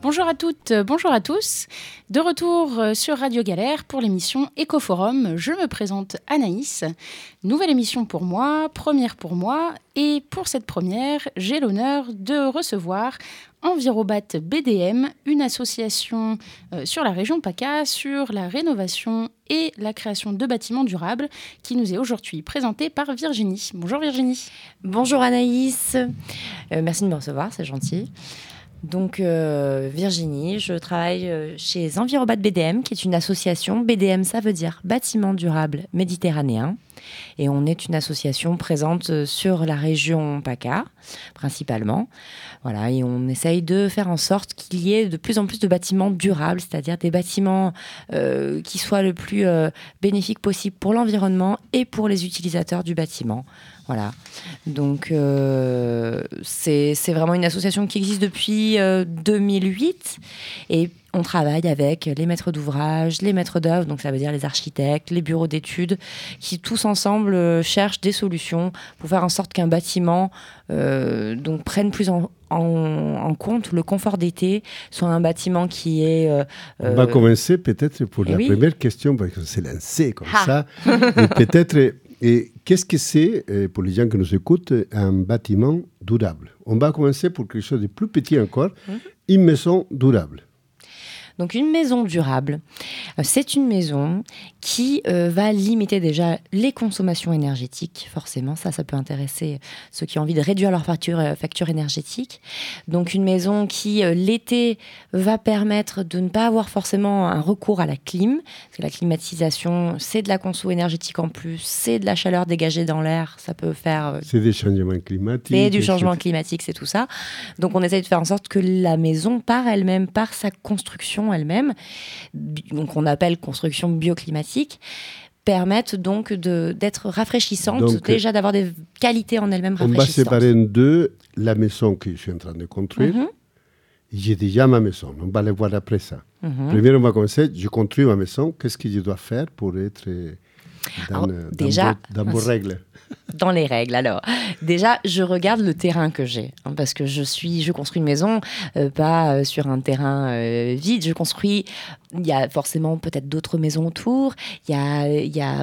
Bonjour à toutes, bonjour à tous. De retour sur Radio Galère pour l'émission Écoforum. Je me présente Anaïs. Nouvelle émission pour moi, première pour moi. Et pour cette première, j'ai l'honneur de recevoir Envirobat BDM, une association sur la région PACA, sur la rénovation et la création de bâtiments durables, qui nous est aujourd'hui présentée par Virginie. Bonjour Virginie. Bonjour Anaïs. Merci de me recevoir, c'est gentil. Donc Virginie, je travaille chez Envirobat BDM, qui est une association. BDM, ça veut dire Bâtiment Durable Méditerranéen. Et on est une association présente sur la région PACA, principalement. Voilà, et on essaye de faire en sorte qu'il y ait de plus en plus de bâtiments durables, c'est-à-dire des bâtiments qui soient le plus bénéfiques possible pour l'environnement et pour les utilisateurs du bâtiment. Voilà, donc c'est vraiment une association qui existe depuis 2008 et on travaille avec les maîtres d'ouvrage, les maîtres d'œuvre, donc ça veut dire les architectes, les bureaux d'études, qui tous ensemble cherchent des solutions pour faire en sorte qu'un bâtiment donc prenne plus en compte le confort d'été, soit un bâtiment qui est... On va commencer peut-être pour la première question, parce que c'est lancé comme ça. Et peut-être... Et qu'est-ce que c'est, pour les gens qui nous écoutent, un bâtiment durable? On va commencer pour quelque chose de plus petit encore, une maison durable. Donc une maison durable, c'est une maison qui va limiter déjà les consommations énergétiques, forcément, ça peut intéresser ceux qui ont envie de réduire leur facture énergétique. Donc une maison qui, l'été, va permettre de ne pas avoir forcément un recours à la clim, parce que la climatisation, c'est de la conso énergétique en plus, c'est de la chaleur dégagée dans l'air, ça peut faire... c'est des changements climatiques. C'est du changement climatique, c'est tout ça. Donc on essaye de faire en sorte que la maison, par elle-même, par sa construction elle-même, donc on appelle construction bioclimatique, permettent donc d'être rafraîchissantes, donc, déjà d'avoir des qualités en elles-mêmes rafraîchissantes. On va séparer en deux la maison que je suis en train de construire. J'ai déjà ma maison, on va le voir après ça. Premièrement, on va commencer, je construis ma maison, qu'est-ce que je dois faire pour être dans vos règles? Dans les règles, alors. Déjà, je regarde le terrain que j'ai, parce que je construis une maison, pas sur un terrain vide. Il y a forcément peut-être d'autres maisons autour. Il y a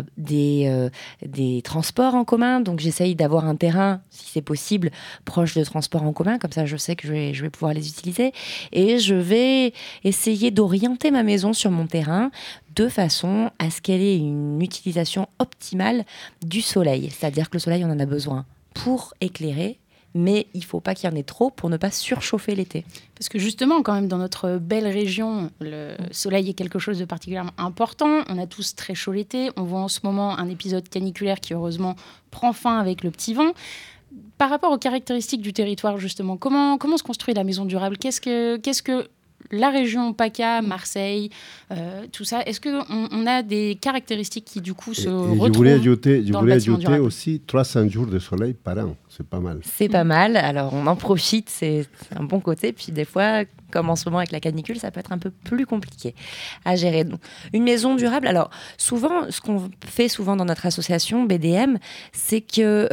des transports en commun, donc j'essaye d'avoir un terrain, si c'est possible, proche de transports en commun. Comme ça, je sais que je vais pouvoir les utiliser. Et je vais essayer d'orienter ma maison sur mon terrain de façon à ce qu'elle ait une utilisation optimale du soleil. C'est-à-dire que le soleil, on en a besoin pour éclairer, mais il ne faut pas qu'il y en ait trop pour ne pas surchauffer l'été. Parce que justement, quand même, dans notre belle région, le soleil est quelque chose de particulièrement important. On a tous très chaud l'été. On voit en ce moment un épisode caniculaire qui, heureusement, prend fin avec le petit vent. Par rapport aux caractéristiques du territoire, justement, comment se construit la maison durable? Qu'est-ce que la région PACA, Marseille, tout ça, est-ce qu'on a des caractéristiques qui, du coup, se retrouvent je voulais ajouter aussi 300 jours de soleil par an. C'est pas mal. C'est pas mal. Alors, on en profite, c'est un bon côté. Puis des fois, comme en ce moment avec la canicule, ça peut être un peu plus compliqué à gérer. Donc, une maison durable, alors souvent, ce qu'on fait souvent dans notre association BDM, c'est que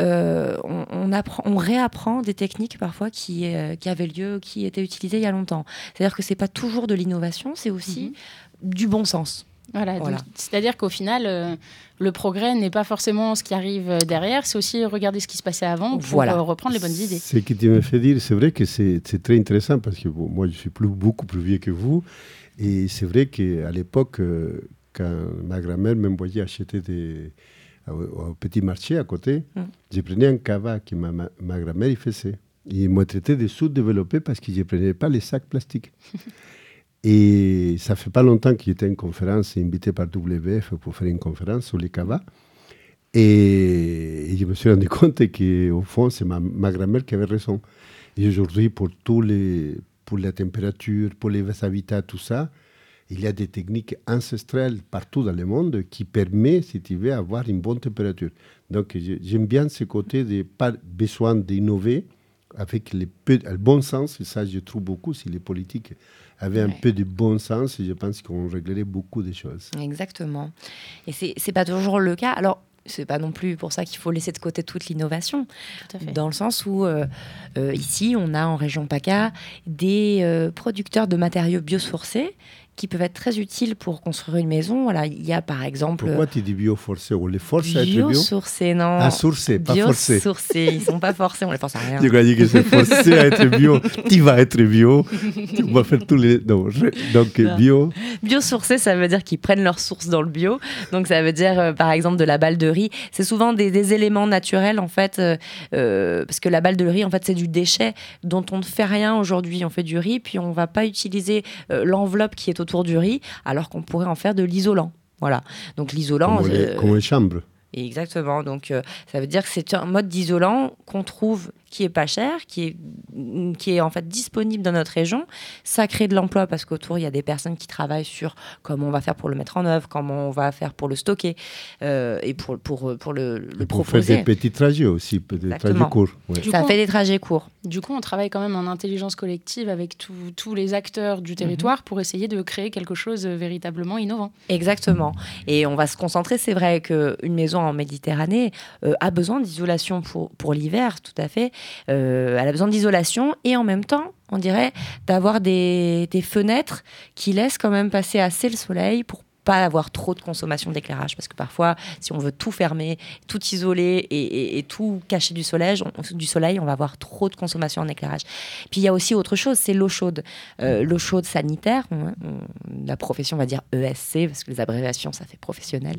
on réapprend des techniques parfois qui avaient lieu, qui étaient utilisées il y a longtemps. C'est-à-dire que c'est pas toujours de l'innovation, c'est aussi du bon sens. Voilà. Donc, c'est-à-dire qu'au final, le progrès n'est pas forcément ce qui arrive derrière, c'est aussi regarder ce qui se passait avant pour reprendre les bonnes idées. Ce qui tu me fait dire, c'est vrai que c'est très intéressant parce que moi, je suis beaucoup plus vieux que vous. Et c'est vrai qu'à l'époque, quand ma grand-mère m'envoyait acheter au petit marché à côté, je prenais un cava que ma grand-mère faisait. Ils m'ont traité de sous-développé parce que je ne prenais pas les sacs plastiques. Et ça fait pas longtemps qu'il était à une conférence invité par WF pour faire une conférence sur les cavas. Et je me suis rendu compte qu'au fond, c'est ma grand-mère qui avait raison. Et aujourd'hui, pour la température, pour les habitats, tout ça, il y a des techniques ancestrales partout dans le monde qui permettent, si tu veux, d'avoir une bonne température. Donc, j'aime bien ce côté de pas besoin d'innover avec le bon sens. Et ça, je trouve beaucoup, si les politiques avaient un peu de bon sens, je pense qu'on réglerait beaucoup de choses. Exactement. Et c'est pas toujours le cas. Alors, c'est pas non plus pour ça qu'il faut laisser de côté toute l'innovation. Tout à fait. Dans le sens où, ici, on a en région PACA des producteurs de matériaux biosourcés qui peuvent être très utiles pour construire une maison. Voilà, il y a par exemple... Pourquoi tu dis bioforcé? On les force à être bio? Biosourcés, non. Ah, sourcé, pas forcé. Biosourcés, ils ne sont pas forcés, on les force à rien. Je croyais que c'est forcé à être bio. Tu vas être bio. On va faire tous les... Non, donc, Non. bio... Biosourcés, ça veut dire qu'ils prennent leur source dans le bio. Donc, ça veut dire, par exemple, de la balle de riz. C'est souvent des éléments naturels, en fait, parce que la balle de riz, en fait, c'est du déchet dont on ne fait rien aujourd'hui. On fait du riz, puis on ne va pas utiliser l'enveloppe qui est autour du riz, alors qu'on pourrait en faire de l'isolant. Voilà. Donc, l'isolant... Comme les chambres. Exactement. Donc, ça veut dire que c'est un mode d'isolant qu'on trouve qui est pas cher, qui est en fait disponible dans notre région. Ça crée de l'emploi parce qu'autour, il y a des personnes qui travaillent sur comment on va faire pour le mettre en œuvre, comment on va faire pour le stocker et pour le Pour proposer. faire des petits trajets aussi, des Exactement. trajets courts. Ouais. Ça fait des trajets courts. Du coup, on travaille quand même en intelligence collective avec tous les acteurs du territoire pour essayer de créer quelque chose véritablement innovant. Exactement. Et on va se concentrer. C'est vrai qu'une maison en Méditerranée a besoin d'isolation pour l'hiver, tout à fait. Elle a besoin d'isolation et en même temps, on dirait, d'avoir des fenêtres qui laissent quand même passer assez le soleil pour pas avoir trop de consommation d'éclairage, parce que parfois, si on veut tout fermer, tout isoler et tout cacher du soleil, on va avoir trop de consommation en éclairage. Puis il y a aussi autre chose, c'est l'eau chaude. L'eau chaude sanitaire, la profession va dire ESC, parce que les abréviations, ça fait professionnel.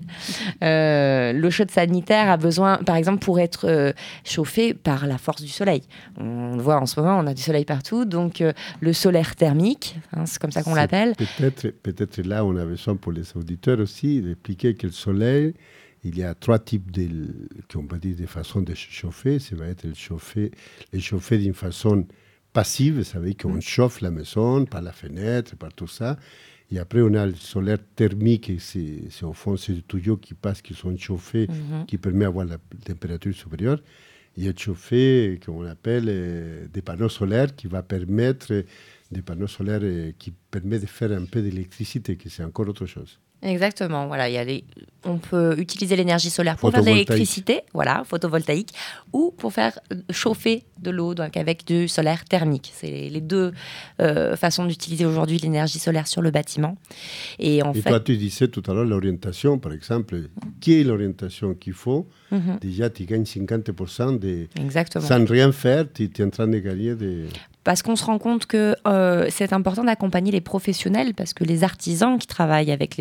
L'eau chaude sanitaire a besoin, par exemple, pour être chauffée par la force du soleil. On le voit en ce moment, on a du soleil partout, donc le solaire thermique, c'est comme ça qu'on l'appelle. Peut-être là, on a besoin pour les auditeurs aussi d'expliquer que le soleil, il y a 3 types qu'on peut dire de façons de chauffer. Ça va être le chauffer d'une façon passive, ça veut dire qu'on chauffe la maison par la fenêtre, par tout ça. Et après, on a le solaire thermique, et c'est au fond, c'est des tuyaux qui passent, qui sont chauffés, qui permet d'avoir la température supérieure. Il y a le chauffé qu'on appelle des panneaux solaires qui va permettre des panneaux solaires qui permettent de faire un peu d'électricité, qui c'est encore autre chose. Exactement, voilà, on peut utiliser l'énergie solaire pour faire de l'électricité, voilà, photovoltaïque, ou pour faire chauffer de l'eau, donc avec du solaire thermique. C'est les deux façons d'utiliser aujourd'hui l'énergie solaire sur le bâtiment. Et toi, tu disais tout à l'heure l'orientation, par exemple, qui est l'orientation qu'il faut? Déjà, tu gagnes 50% Exactement. Sans rien faire, tu es en train de gagner des... Parce qu'on se rend compte que c'est important d'accompagner les professionnels, parce que les artisans qui travaillent avec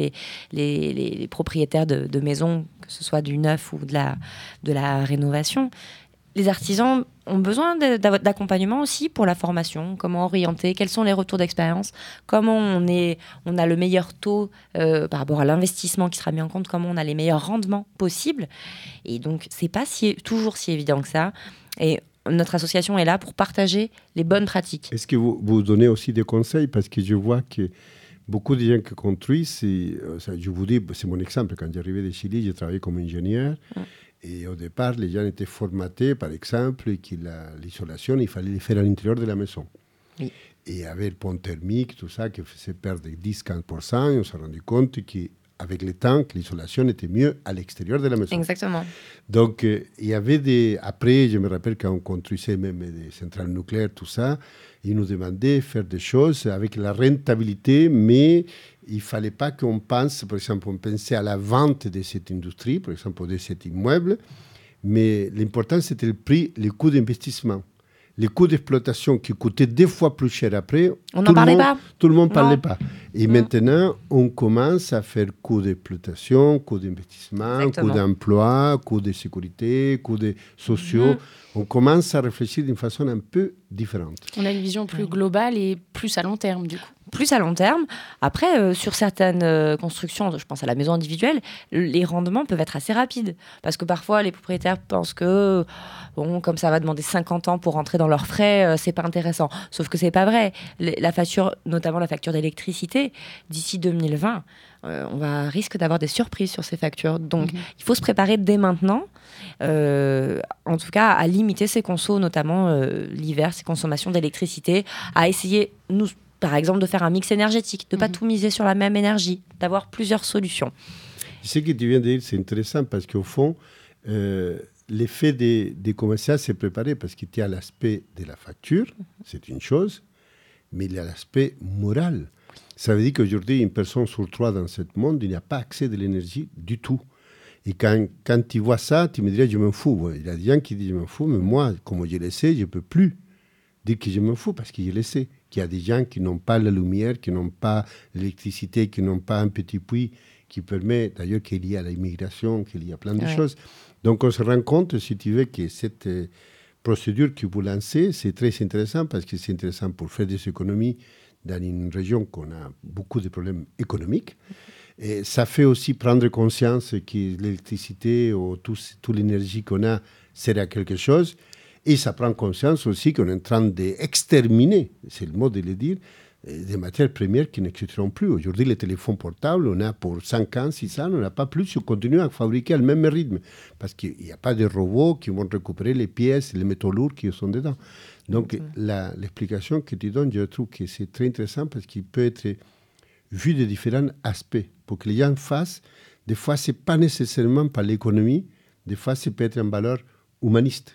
les propriétaires de maisons, que ce soit du neuf ou de la rénovation, les artisans ont besoin d'accompagnement aussi pour la formation, comment orienter, quels sont les retours d'expérience, comment on a le meilleur taux par rapport à l'investissement qui sera mis en compte, comment on a les meilleurs rendements possibles. Et donc, c'est pas toujours si évident que ça. Et notre association est là pour partager les bonnes pratiques. Est-ce que vous donnez aussi des conseils? Parce que je vois que beaucoup de gens qui construisent, je vous dis, c'est mon exemple, quand j'arrivais de Chili, j'ai travaillé comme ingénieur. Et au départ, les gens étaient formatés, par exemple, que l'isolation, il fallait le faire à l'intérieur de la maison. Oui. Et avec le pont thermique, tout ça, qui faisait perdre 10-15%, on s'est rendu compte qu'avec le temps, l'isolation était mieux à l'extérieur de la maison. Exactement. Donc, il y avait après, je me rappelle quand on construisait même des centrales nucléaires, tout ça, ils nous demandaient de faire des choses avec la rentabilité, mais il ne fallait pas qu'on pense, par exemple, on pensait à la vente de cette industrie, par exemple, de cet immeuble, mais l'important, c'était le prix, le coût d'investissement. Les coûts d'exploitation qui coûtaient 2 fois plus cher après, on n'en parlait pas. Tout le monde ne parlait pas. Et maintenant, on commence à faire coûts d'exploitation, coûts d'investissement, coûts d'emploi, coûts de sécurité, coûts sociaux. On commence à réfléchir d'une façon un peu différente. On a une vision plus globale et plus à long terme, du coup. Plus à long terme. Après, sur certaines constructions, je pense à la maison individuelle, les rendements peuvent être assez rapides. Parce que parfois, les propriétaires pensent que, comme ça va demander 50 ans pour rentrer dans leurs frais, c'est pas intéressant. Sauf que c'est pas vrai. La facture, notamment la facture d'électricité, d'ici 2020, on risque d'avoir des surprises sur ces factures. Donc, il faut se préparer dès maintenant, en tout cas, à limiter ses consos, notamment l'hiver, ses consommations d'électricité, à essayer, par exemple, de faire un mix énergétique, de ne pas tout miser sur la même énergie, d'avoir plusieurs solutions. Ce que tu viens de dire, c'est intéressant parce qu'au fond, l'effet des commerciaux s'est préparé parce qu'il y a l'aspect de la facture, c'est une chose, mais il y a l'aspect moral. Ça veut dire qu'aujourd'hui, une personne sur 3 dans ce monde, il n'y a pas accès de l'énergie du tout. Et quand tu vois ça, tu me dirais, je m'en fous. Il y a des gens qui disent, je m'en fous, mais moi, comme je le sais, je ne peux plus dire que je m'en fous parce que je le sais. Qu'il y a des gens qui n'ont pas la lumière, qui n'ont pas l'électricité, qui n'ont pas un petit puits qui permet, d'ailleurs, qu'il y a l'immigration, qu'il y a plein de choses. Donc, on se rend compte, si tu veux, que cette procédure que vous lancez, c'est très intéressant parce que c'est intéressant pour faire des économies dans une région qu'on a beaucoup de problèmes économiques. Et ça fait aussi prendre conscience que l'électricité ou toute l'énergie qu'on a sert à quelque chose. Et ça prend conscience aussi qu'on est en train d'exterminer, c'est le mot de le dire, des matières premières qui n'existeront plus. Aujourd'hui, les téléphones portables, on a pour 5 ans, 6 ans, on n'a pas plus, on continue à fabriquer au même rythme. Parce qu'il n'y a pas de robots qui vont récupérer les pièces, les métaux lourds qui sont dedans. Donc, l'explication que tu donnes, je trouve que c'est très intéressant parce qu'il peut être vu de différents aspects. Pour que les gens fassent, des fois, ce n'est pas nécessairement par l'économie, des fois, c'est peut être une valeur humaniste.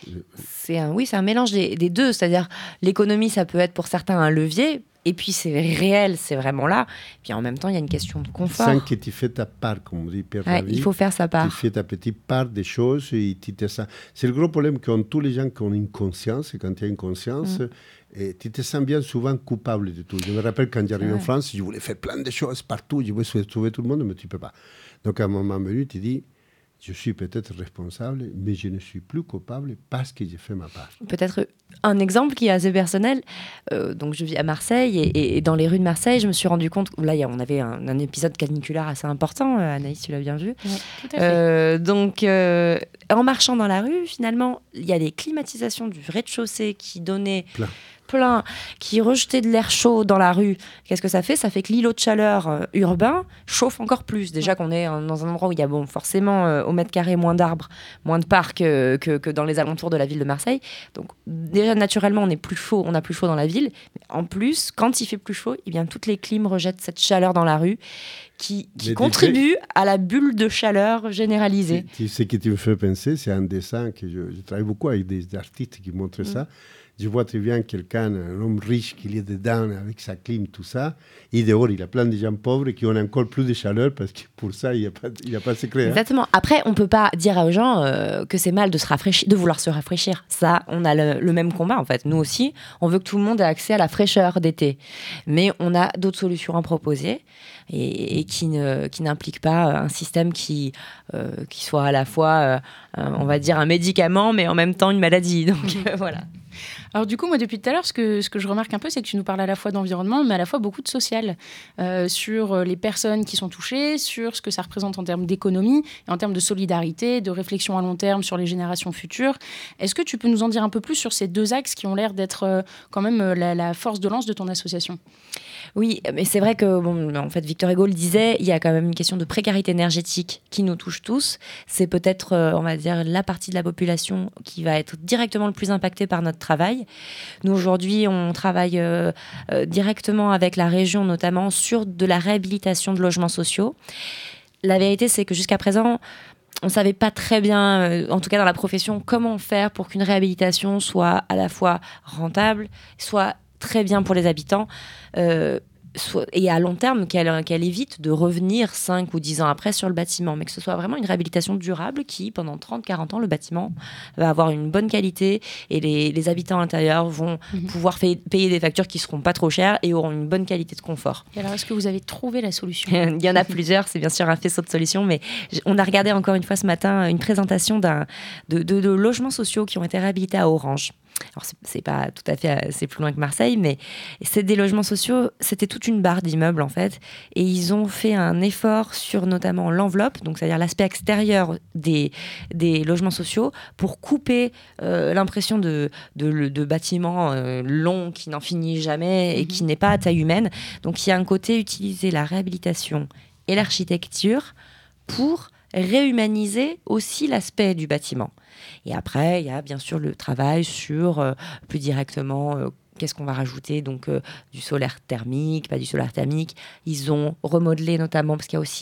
C'est un mélange des deux. C'est-à-dire, l'économie, ça peut être pour certains un levier, et puis c'est réel, c'est vraiment là. Et puis en même temps, il y a une question de confort. Sans que tu fais ta part, comme on dit, Pierre Ravi. Il faut faire sa part. Tu fais ta petite part des choses. Et c'est le gros problème qu'ont tous les gens qui ont une conscience. Et quand tu as une conscience, et tu te sens bien souvent coupable de tout. Je me rappelle quand j'arrivais en France, je voulais faire plein de choses partout. Je voulais sauver tout le monde, mais tu ne peux pas. Donc à un moment venu, tu dis, je suis peut-être responsable, mais je ne suis plus coupable parce que j'ai fait ma part. Peut-être un exemple qui est assez personnel. Donc, je vis à Marseille et dans les rues de Marseille, je me suis rendu compte... Là, on avait un épisode caniculaire assez important. Anaïs, tu l'as bien vu. Oui, tout à fait. Donc, en marchant dans la rue, finalement, il y a les climatisations du rez-de-chaussée qui donnaient... plein, qui rejetait de l'air chaud dans la rue. Qu'est-ce que ça fait ? Ça fait que l'îlot de chaleur urbain chauffe encore plus. Déjà qu'on est dans un endroit où il y a forcément au mètre carré moins d'arbres, moins de parcs que dans les alentours de la ville de Marseille. Donc déjà naturellement on est plus chaud, on a plus chaud dans la ville. Mais en plus, quand il fait plus chaud, eh bien toutes les clims rejettent cette chaleur dans la rue qui contribue à la bulle de chaleur généralisée. Ce qui me fait penser, c'est un dessin que je travaille beaucoup avec des artistes qui montrent ça. Je vois très bien quelqu'un, un homme riche qui est dedans avec sa clim, tout ça. Et dehors, il y a plein de gens pauvres qui ont encore plus de chaleur parce que pour ça, il n'y a pas de secret. Exactement. Après, on ne peut pas dire aux gens que c'est mal de vouloir se rafraîchir. Ça, on a le même combat en fait. Nous aussi, on veut que tout le monde ait accès à la fraîcheur d'été. Mais on a d'autres solutions à proposer et qui n'impliquent pas un système qui soit à la fois, on va dire, un médicament, mais en même temps une maladie. Donc voilà. Alors du coup, moi, depuis tout à l'heure, ce que je remarque un peu, c'est que tu nous parles à la fois d'environnement, mais à la fois beaucoup de social, sur les personnes qui sont touchées, sur ce que ça représente en termes d'économie, et en termes de solidarité, de réflexion à long terme sur les générations futures. Est-ce que tu peux nous en dire un peu plus sur ces deux axes qui ont l'air d'être quand même la force de lance de ton association ? Oui, mais c'est vrai que en fait, Victor Hugo le disait, il y a quand même une question de précarité énergétique qui nous touche tous. C'est peut-être, on va dire, la partie de la population qui va être directement le plus impactée par notre travail. Nous, aujourd'hui, on travaille directement avec la région, notamment sur de la réhabilitation de logements sociaux. La vérité, c'est que jusqu'à présent, on ne savait pas très bien, en tout cas dans la profession, comment faire pour qu'une réhabilitation soit à la fois rentable, soit très bien pour les habitants, et à long terme, qu'elle évite de revenir 5 ou 10 ans après sur le bâtiment, mais que ce soit vraiment une réhabilitation durable qui, pendant 30-40 ans, le bâtiment va avoir une bonne qualité et les habitants à l'intérieur vont pouvoir payer des factures qui ne seront pas trop chères et auront une bonne qualité de confort. Et alors, est-ce que vous avez trouvé la solution ? Il y en a plusieurs, c'est bien sûr un faisceau de solutions, mais on a regardé encore une fois ce matin une présentation de logements sociaux qui ont été réhabilités à Orange. Alors, c'est pas tout à fait, c'est plus loin que Marseille, mais c'est des logements sociaux, c'était toute une barre d'immeubles en fait, et ils ont fait un effort sur notamment l'enveloppe, donc c'est-à-dire l'aspect extérieur des logements sociaux, pour couper l'impression de bâtiments longs qui n'en finissent jamais et qui n'est pas à taille humaine. Donc il y a un côté utiliser la réhabilitation et l'architecture pour réhumaniser aussi l'aspect du bâtiment. Et après, il y a bien sûr le travail sur plus directement qu'est-ce qu'on va rajouter, donc du solaire thermique, pas du solaire thermique. Ils ont remodelé notamment, parce qu'il y a aussi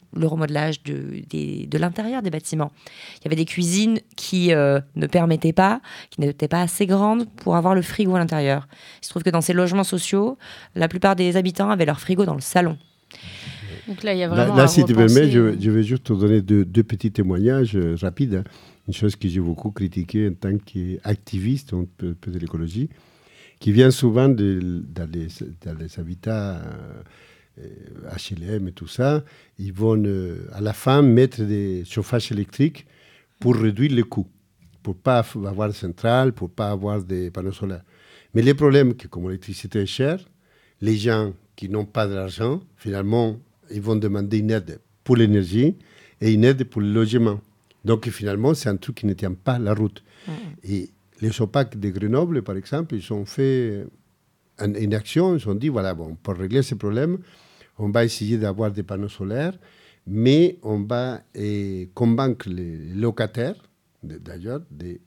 le remodelage de l'intérieur des bâtiments. Il y avait des cuisines qui ne permettaient pas, qui n'étaient pas assez grandes pour avoir le frigo à l'intérieur. Il se trouve que dans ces logements sociaux, la plupart des habitants avaient leur frigo dans le salon. Donc là, il y a vraiment là si tu permets, je repenser. vais juste te donner deux petits témoignages rapides. Hein. Une chose que j'ai beaucoup critiquée en tant qu'activiste de l'écologie, qui vient souvent dans les habitats HLM et tout ça. Ils vont à la fin mettre des chauffages électriques pour réduire les coûts, pour ne pas avoir de centrale, pour ne pas avoir des panneaux solaires. Mais le problème, c'est que comme l'électricité est chère, les gens qui n'ont pas d'argent, finalement, ils vont demander une aide pour l'énergie et une aide pour le logement. Donc finalement, c'est un truc qui ne tient pas la route. Et les OPAC de Grenoble, par exemple, ils ont fait une action, ils ont dit, voilà, bon, pour régler ce problème, on va essayer d'avoir des panneaux solaires, mais on va convaincre les locataires, d'ailleurs,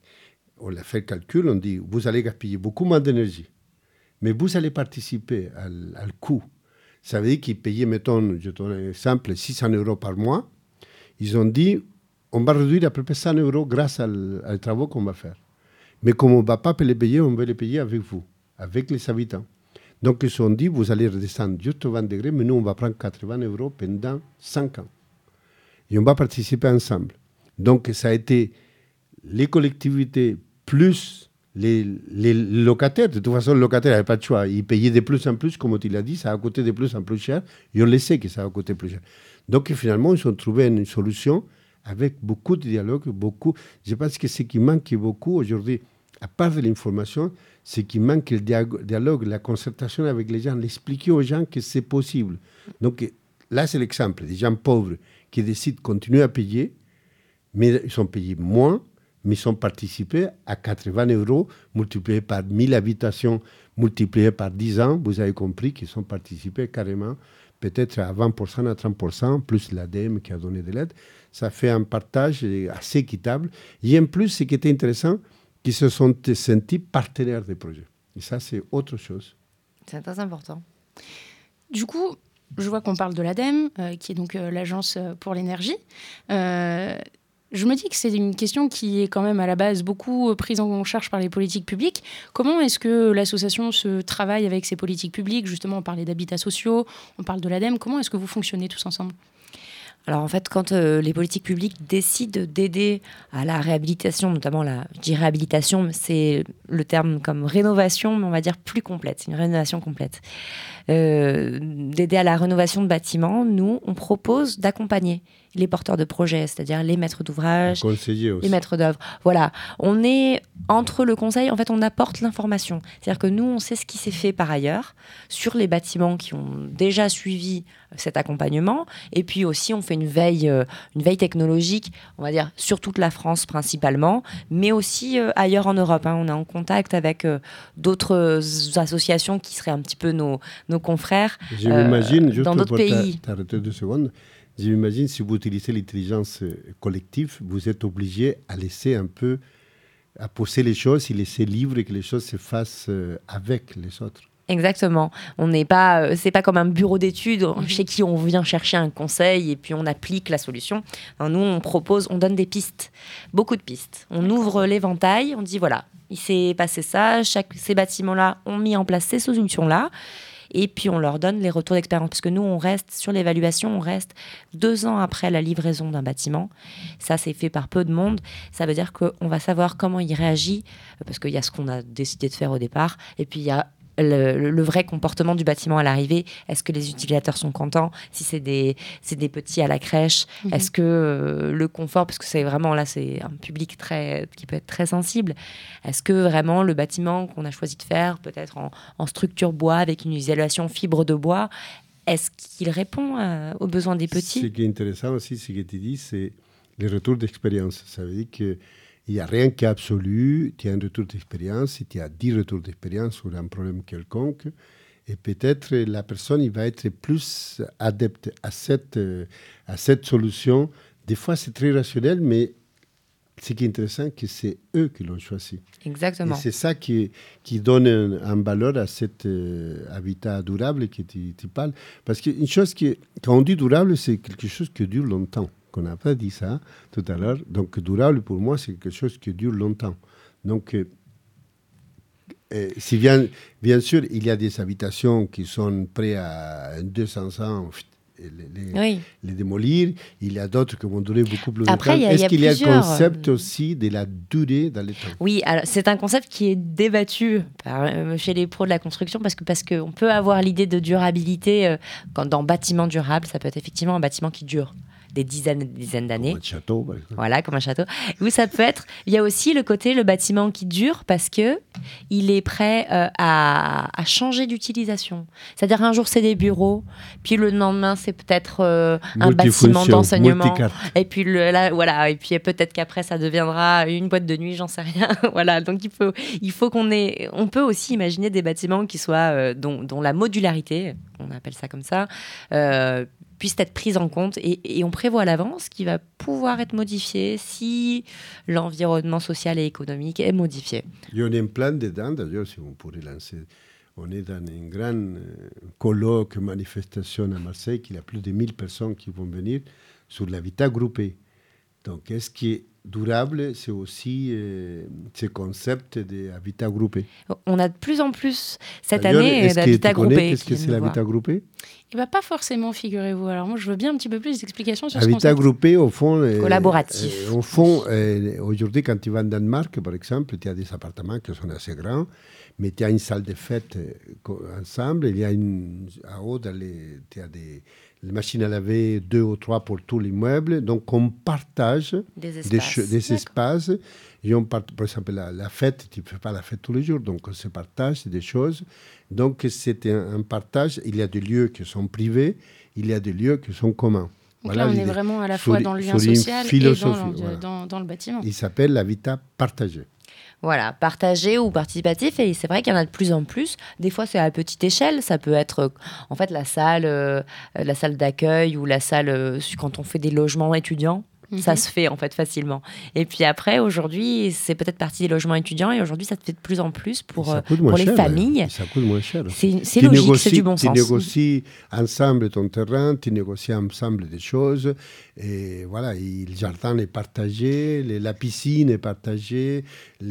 on a fait le calcul, on dit, vous allez gaspiller beaucoup moins d'énergie, mais vous allez participer au coût. Ça veut dire qu'ils payaient, mettons, je donne un exemple, 600 € par mois. Ils ont dit, on va réduire à peu près 100 € grâce aux travaux qu'on va faire. Mais comme on ne va pas les payer, on va les payer avec vous, avec les habitants. Donc ils ont dit, vous allez redescendre juste 20 degrés, mais nous, on va prendre 80 € pendant 5 ans. Et on va participer ensemble. Donc ça a été les collectivités plus les locataires. De toute façon, le locataire n'avait pas de choix. Il payait de plus en plus, comme tu l'as dit, ça a coûté de plus en plus cher. Et on le sait que ça va coûter plus cher. Donc finalement, ils ont trouvé une solution avec beaucoup de dialogue, Je pense que ce qui manque beaucoup aujourd'hui, à part de l'information, ce qui manque le dialogue, la concertation avec les gens, l'expliquer aux gens que c'est possible. Donc là, c'est l'exemple des gens pauvres qui décident de continuer à payer, mais ils sont payés moins, mais ils ont participé à 80 € multipliés par 1000 habitations, multipliés par 10 ans. Vous avez compris qu'ils ont participé carrément, peut-être à 20%, à 30%, plus l'ADEME qui a donné de l'aide. Ça fait un partage assez équitable. Et en plus, ce qui était intéressant, qu'ils se sont sentis partenaires des projets. Et ça, c'est autre chose. C'est très important. Du coup, je vois qu'on parle de l'ADEME, qui est donc l'Agence pour l'énergie. Je me dis que c'est une question qui est quand même à la base beaucoup prise en charge par les politiques publiques. Comment est-ce que l'association se travaille avec ces politiques publiques ? Justement, on parlait d'habitats sociaux, on parle de l'ADEME. Comment est-ce que vous fonctionnez tous ensemble ? Alors en fait, quand les politiques publiques décident d'aider à la réhabilitation, notamment je dis réhabilitation, c'est le terme comme rénovation, mais on va dire plus complète, c'est une rénovation complète. D'aider à la rénovation de bâtiments, nous, on propose d'accompagner les porteurs de projets, c'est-à-dire les maîtres d'ouvrage, les maîtres d'œuvre. Voilà, on est entre le conseil, en fait, on apporte l'information. C'est-à-dire que nous, on sait ce qui s'est fait par ailleurs sur les bâtiments qui ont déjà suivi cet accompagnement. Et puis aussi, on fait une veille technologique, on va dire, sur toute la France principalement, mais aussi ailleurs en Europe. On est en contact avec d'autres associations qui seraient un petit peu nos confrères dans d'autres pays. T'arrêter 2 secondes. J'imagine, si vous utilisez l'intelligence collective, vous êtes obligé à laisser un peu, à poser les choses, et laisser libre et que les choses se fassent avec les autres. Exactement. On n'est pas, c'est pas comme un bureau d'études chez qui on vient chercher un conseil et puis on applique la solution. Nous, on propose, on donne des pistes, beaucoup de pistes. On ouvre l'éventail, on dit voilà, il s'est passé ça, ces bâtiments-là ont mis en place ces solutions-là. Et puis, on leur donne les retours d'expérience. Parce que nous, on reste sur l'évaluation, on reste 2 ans après la livraison d'un bâtiment. Ça, c'est fait par peu de monde. Ça veut dire qu'on va savoir comment il réagit, parce qu'il y a ce qu'on a décidé de faire au départ, et puis il y a le vrai comportement du bâtiment à l'arrivée. Est-ce que les utilisateurs sont contents ? Si c'est des petits à la crèche, est-ce que le confort, parce que c'est vraiment là, c'est un public qui peut être très sensible. Est-ce que vraiment le bâtiment qu'on a choisi de faire, peut-être en structure bois avec une isolation fibre de bois, est-ce qu'il répond aux besoins des petits ? Ce qui est intéressant aussi, ce que tu dis, c'est les retours d'expérience. Ça veut dire que il n'y a rien qui est absolu, tu as un retour d'expérience, si tu as 10 retours d'expérience sur un problème quelconque, et peut-être la personne il va être plus adepte à cette solution. Des fois, c'est très rationnel, mais ce qui est intéressant, c'est que c'est eux qui l'ont choisi. Exactement. Et c'est ça qui donne un valeur à cet habitat durable que tu parles. Parce qu'une chose quand on dit durable, c'est quelque chose qui dure longtemps. On n'a pas dit ça tout à l'heure. Donc, durable, pour moi, c'est quelque chose qui dure longtemps. Donc, si bien sûr, il y a des habitations qui sont prêtes à 200 ans, les démolir. Il y a d'autres qui vont durer beaucoup plus longtemps. Est-ce qu'il y a un concept aussi de la durée dans le temps? Oui, alors c'est un concept qui est débattu chez les pros de la construction parce qu'on peut avoir l'idée de durabilité dans bâtiment durable. Ça peut être effectivement un bâtiment qui dure des dizaines d'années. Comme un château, par exemple. Voilà, comme un château. Ou ça peut être... Il y a aussi le bâtiment qui dure parce qu'il est prêt à changer d'utilisation. C'est-à-dire un jour, c'est des bureaux, puis le lendemain, c'est peut-être un bâtiment d'enseignement. Et puis, et puis peut-être qu'après, ça deviendra une boîte de nuit, j'en sais rien. Voilà, donc il faut on peut aussi imaginer des bâtiments qui soient, dont la modularité, on appelle ça comme ça, puisse être prise en compte et on prévoit à l'avance qu'il va pouvoir être modifié si l'environnement social et économique est modifié. Il y en a un plan dedans, d'ailleurs, si on pourrait lancer. On est dans une grande colloque, manifestation à Marseille, qu'il y a plus de 1000 personnes qui vont venir sur l'habitat groupé. Donc, est-ce qui est durable, c'est aussi ce concept d'habitat groupé. On a de plus en plus cette année d'habitat groupé. Qu'est-ce que c'est l'habitat groupé? Pas forcément, figurez-vous. Alors moi, je veux bien un petit peu plus d'explications sur ce concept. Habitat groupé, au fond... collaboratif. Au fond, aujourd'hui, quand tu vas en Danemark, par exemple, tu as des appartements qui sont assez grands, mais tu as une salle de fête ensemble. Il y a à haut, tu as des machines à laver, 2 ou 3 pour tous les meubles. Donc, on partage des espaces. Et par exemple, la fête, tu ne fais pas la fête tous les jours, donc on se partage des choses. Donc, c'est un partage. Il y a des lieux qui sont privés, il y a des lieux qui sont communs. Donc voilà, là, on est vraiment à la fois dans le lien social et dans le bâtiment. Il s'appelle l'habitat partagé. Voilà, partagé ou participatif, et c'est vrai qu'il y en a de plus en plus. Des fois, c'est à petite échelle. Ça peut être, en fait, la salle d'accueil ou la salle quand on fait des logements étudiants. Ça se fait en fait facilement. Et puis après, aujourd'hui, c'est peut-être partie des logements étudiants et aujourd'hui, ça se fait de plus en plus pour les familles. Ça coûte moins cher. C'est logique, c'est du bon sens. Tu négocies ensemble ton terrain, tu négocies ensemble des choses. Et voilà, le jardin est partagé, la piscine est partagée,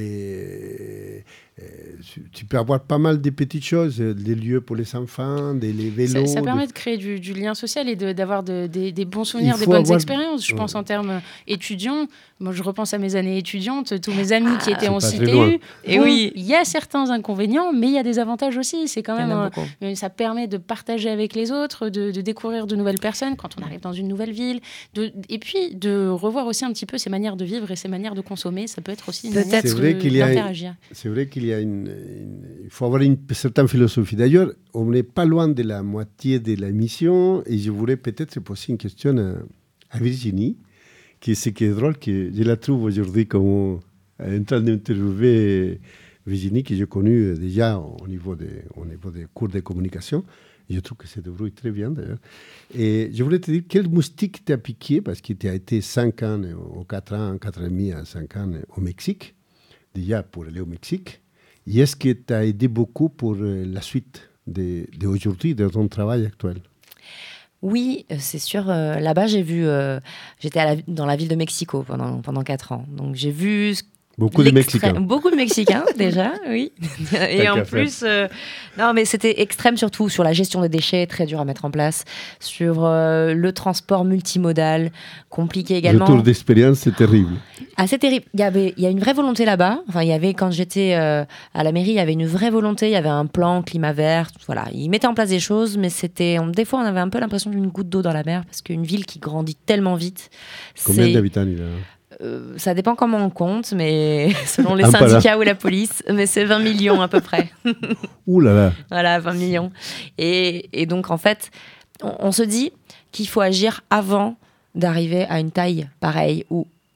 tu peux avoir pas mal de petites choses, des lieux pour les enfants, des vélos. Ça permet de créer du lien social et d'avoir des bons souvenirs, des bonnes expériences. Je pense en termes étudiants. Moi, je repense à mes années étudiantes, tous mes amis qui étaient en CTU. Et oui, il y a certains inconvénients, mais il y a des avantages aussi. C'est quand même, ça permet de partager avec les autres, de découvrir de nouvelles personnes quand on arrive dans une nouvelle ville, et puis de revoir aussi un petit peu ses manières de vivre et ses manières de consommer. Ça peut être aussi une manière d'interagir. C'est vrai qu'il y a il faut avoir une certaine philosophie. D'ailleurs, on n'est pas loin de la moitié de l'émission et je voudrais peut-être poser une question à Virginie, ce qui est drôle, que je la trouve aujourd'hui comme en train d'interviewer Virginie, que j'ai connue déjà au niveau des cours de communication. Je trouve que ça débrouille très bien, d'ailleurs. Et je voulais te dire, quel moustique t'a piqué, parce que tu as été 5 ans, ou 4 ans, 4 ans et demi à 5 ans au Mexique, déjà pour aller au Mexique. Et est-ce que tu as aidé beaucoup pour la suite d'aujourd'hui, de ton travail actuel? Oui, c'est sûr. Là-bas, j'étais dans la ville de Mexico pendant 4 ans. Donc, j'ai vu beaucoup de Mexicains. Beaucoup de Mexicains, déjà, oui. Et en plus, non, mais c'était extrême surtout sur la gestion des déchets, très dur à mettre en place, sur le transport multimodal, compliqué également. Le retour d'expérience, c'est terrible. Ah, c'est terrible. Il y a une vraie volonté là-bas. Enfin, quand j'étais à la mairie, il y avait une vraie volonté. Il y avait un plan climat vert. Voilà, ils mettaient en place des choses, mais des fois, on avait un peu l'impression d'une goutte d'eau dans la mer parce qu'une ville qui grandit tellement vite. Combien d'habitants il y a? Ça dépend comment on compte, mais selon les syndicats ou la police, mais c'est 20 millions à peu près. Ouh là là. Voilà, 20 millions. Et donc, en fait, on se dit qu'il faut agir avant d'arriver à une taille pareille où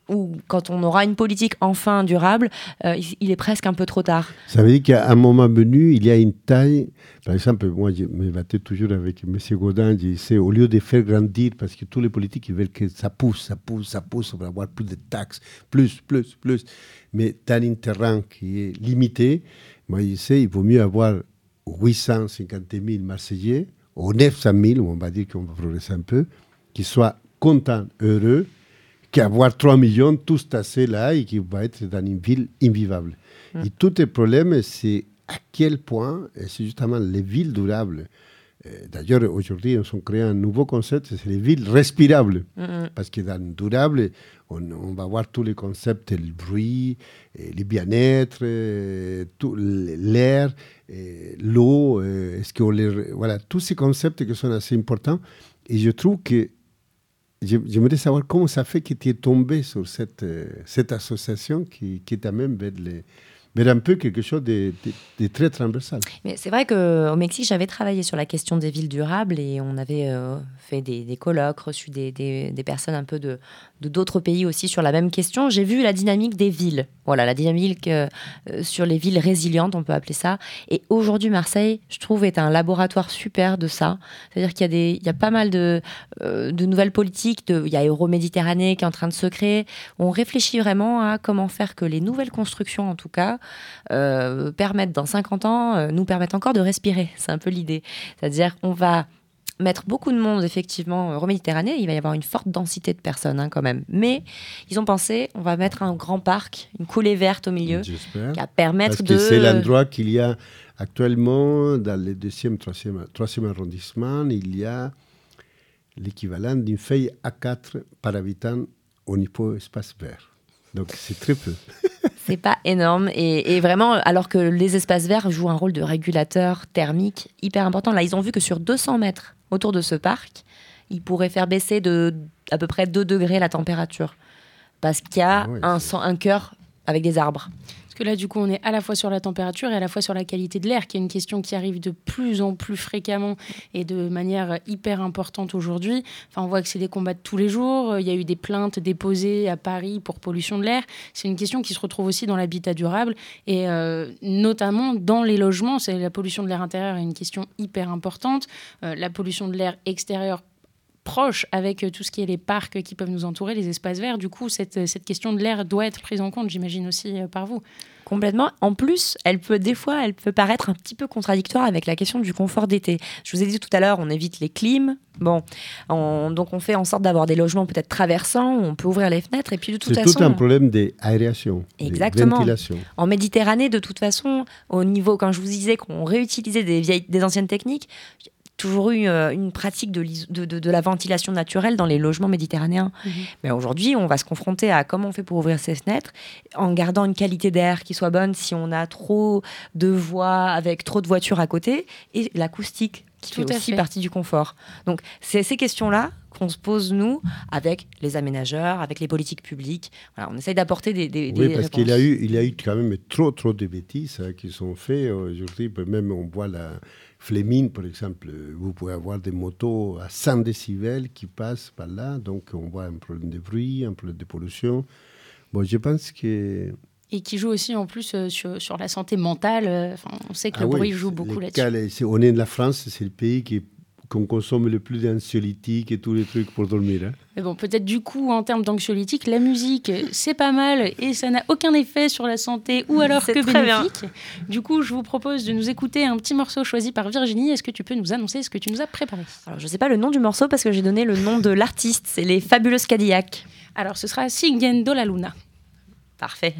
ou quand on aura une politique enfin durable, il est presque un peu trop tard. Ça veut dire qu'à un moment venu, il y a une taille. Par exemple, moi, je me battais toujours avec M. Gaudin. Je disais, au lieu de faire grandir, parce que tous les politiques, ils veulent que ça pousse, on va avoir plus de taxes, plus. Mais dans un terrain qui est limité, moi, je disais, il vaut mieux avoir 850 000 Marseillais, ou 900 000, on va dire qu'on va progresser un peu, qui soient contents, heureux, qu'avoir 3 millions tous tassés là et qui vont être dans une ville invivable. Et tout le problème, c'est à quel point, et c'est justement les villes durables. D'ailleurs, aujourd'hui, ils ont créé un nouveau concept, c'est les villes respirables. Parce que dans durable, on va voir tous les concepts, le bruit, le bien-être, tout l'air, l'eau, voilà, tous ces concepts qui sont assez importants. Et je trouve que j'aimerais savoir comment ça fait que tu es tombé sur cette association qui t'amène vers un peu quelque chose de très transversal. Mais c'est vrai qu'au Mexique, j'avais travaillé sur la question des villes durables et on avait fait des colloques, reçu des personnes un peu d'autres pays aussi sur la même question. J'ai vu la dynamique des villes. Voilà, la dynamique sur les villes résilientes, on peut appeler ça. Et aujourd'hui, Marseille, je trouve, est un laboratoire super de ça. C'est-à-dire qu'il y a pas mal de nouvelles politiques. Il y a Euroméditerranée qui est en train de se créer. On réfléchit vraiment à comment faire que les nouvelles constructions, en tout cas, permettent dans 50 ans, nous permettent encore de respirer. C'est un peu l'idée. C'est-à-dire qu'on va mettre beaucoup de monde, effectivement, Euroméditerranée. Il va y avoir une forte densité de personnes, quand même. Mais ils ont pensé, on va mettre un grand parc, une coulée verte au milieu, qui va permettre Parce que c'est l'endroit qu'il y a actuellement, dans le 2e, 3e arrondissement, il y a l'équivalent d'une feuille A4 par habitant au niveau espace vert. Donc, c'est très peu. C'est pas énorme. Et vraiment, alors que les espaces verts jouent un rôle de régulateur thermique hyper important. Là, ils ont vu que sur 200 mètres autour de ce parc, ils pourraient faire baisser à peu près 2 degrés la température. Parce qu'il y a un cœur avec des arbres. Parce que là, du coup, on est à la fois sur la température et à la fois sur la qualité de l'air, qui est une question qui arrive de plus en plus fréquemment et de manière hyper importante aujourd'hui. Enfin, on voit que c'est des combats de tous les jours. Il y a eu des plaintes déposées à Paris pour pollution de l'air. C'est une question qui se retrouve aussi dans l'habitat durable et notamment dans les logements. C'est la pollution de l'air intérieur est une question hyper importante. La pollution de l'air extérieur proche avec tout ce qui est les parcs qui peuvent nous entourer, les espaces verts. Du coup, cette question de l'air doit être prise en compte, j'imagine aussi par vous. Complètement. En plus, des fois, elle peut paraître un petit peu contradictoire avec la question du confort d'été. Je vous ai dit tout à l'heure, on évite les clims. Bon, donc on fait en sorte d'avoir des logements peut-être traversants, où on peut ouvrir les fenêtres. Et puis de toute façon, c'est tout un problème d'aération, de ventilation. En Méditerranée, de toute façon, au niveau, quand je vous disais qu'on réutilisait des anciennes techniques, toujours eu une pratique de la ventilation naturelle dans les logements méditerranéens. Mais aujourd'hui, on va se confronter à comment on fait pour ouvrir ces fenêtres en gardant une qualité d'air qui soit bonne si on a trop de voies avec trop de voitures à côté et l'acoustique qui fait aussi partie du confort. Donc, c'est ces questions-là qu'on se pose, nous, avec les aménageurs, avec les politiques publiques. Voilà, on essaye d'apporter des oui, parce réponses. qu'il y a eu quand même trop de bêtises qui sont faites. Aujourd'hui, même on voit la Flémine, par exemple. Vous pouvez avoir des motos à 100 décibels qui passent par là. Donc, on voit un problème de bruit, un problème de pollution. Bon, je pense que... Et qui joue aussi en plus sur la santé mentale. On sait que le bruit joue beaucoup là-dessus. On est de la France, c'est le pays qu'on consomme le plus d'anxiolytiques et tous les trucs pour dormir. Hein. Mais bon, peut-être du coup, en termes d'anxiolytiques, la musique, c'est pas mal et ça n'a aucun effet sur la santé ou alors que bénéfique. Bien. Du coup, je vous propose de nous écouter un petit morceau choisi par Virginie. Est-ce que tu peux nous annoncer ce que tu nous as préparé ? Alors, je sais pas le nom du morceau parce que j'ai donné le nom de l'artiste. C'est les Fabulous Cadillacs. Alors, ce sera Siguiendo la Luna. Parfait.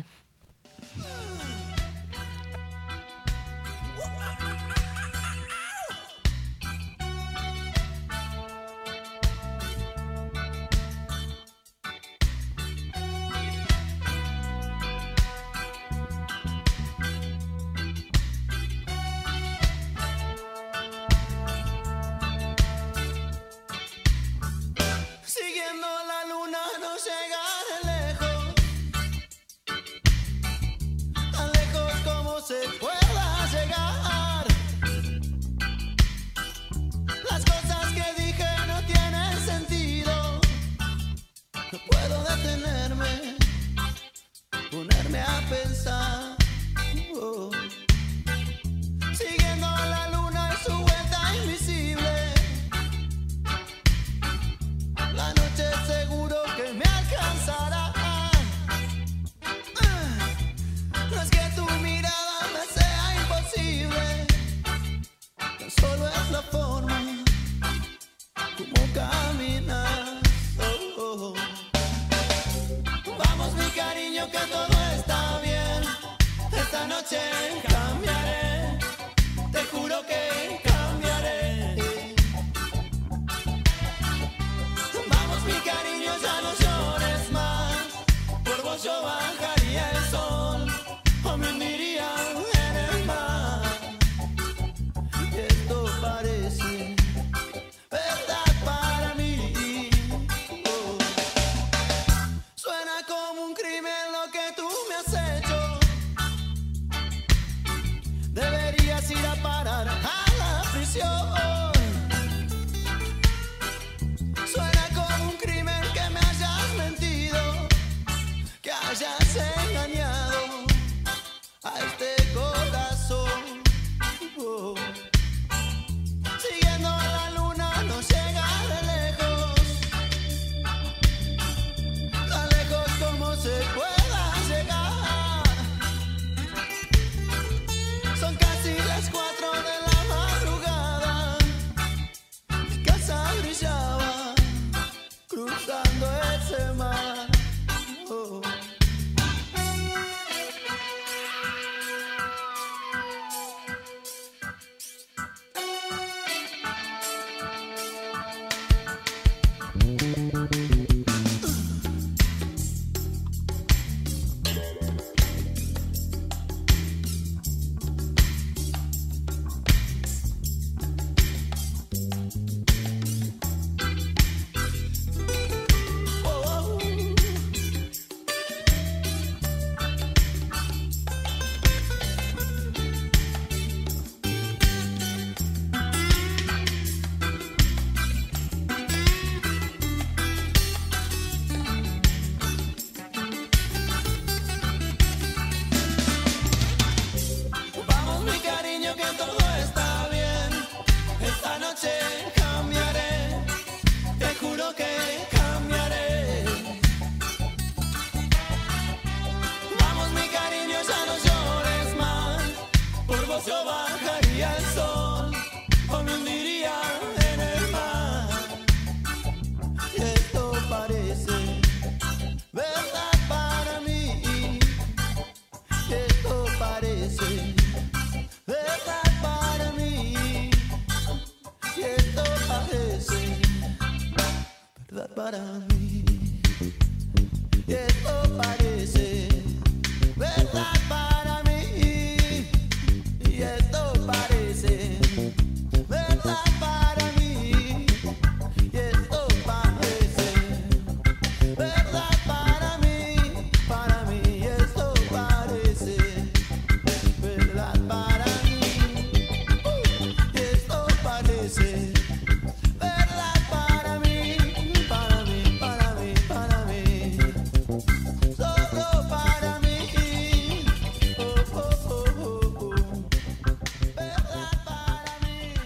Siguiendo la luna no llegaré lejos. cómo caminas. Oh, oh. Vamos mi cariño que todo está bien. Esta noche cambiaré, te juro que cambiaré. Vamos mi cariño, ya no llores más. Por vos yo bajaría el sol o me hundiría en el mar. Y esto parece verdad para mí. Oh. Suena como un crimen lo que tú me has hecho. Deberías ir a parar a la prisión. Suena como un crimen que me hayas mentido, que hayas engañado a este corazón. Oh. Siguiendo a la luna no llega de lejos, tan lejos como se pueda llegar. Son casi las 4 de la madrugada, mi casa brillaba cruzando ese mar. Oh. Oh, oh. Vamos mi cariño que todo está bien. Esta noche cambiaré, te juro que cambiaré. Vamos mi cariño, ya no llores más. Por vos yo bajaría el sol o me hundiría en el mar. Y esto parece verdad para mí. Y esto parece verdad para mí. Y esto parece verdad para mí. Y esto parece verdad para mí. Y esto parece verdad para mí. Y esto parece verdad para mí. Para mí y esto parece verdad para mí. Y esto parece verdad para mí. Para mí, para mí, para mí. Solo para mí. Oh, oh, oh, oh, oh. Verdad para mí.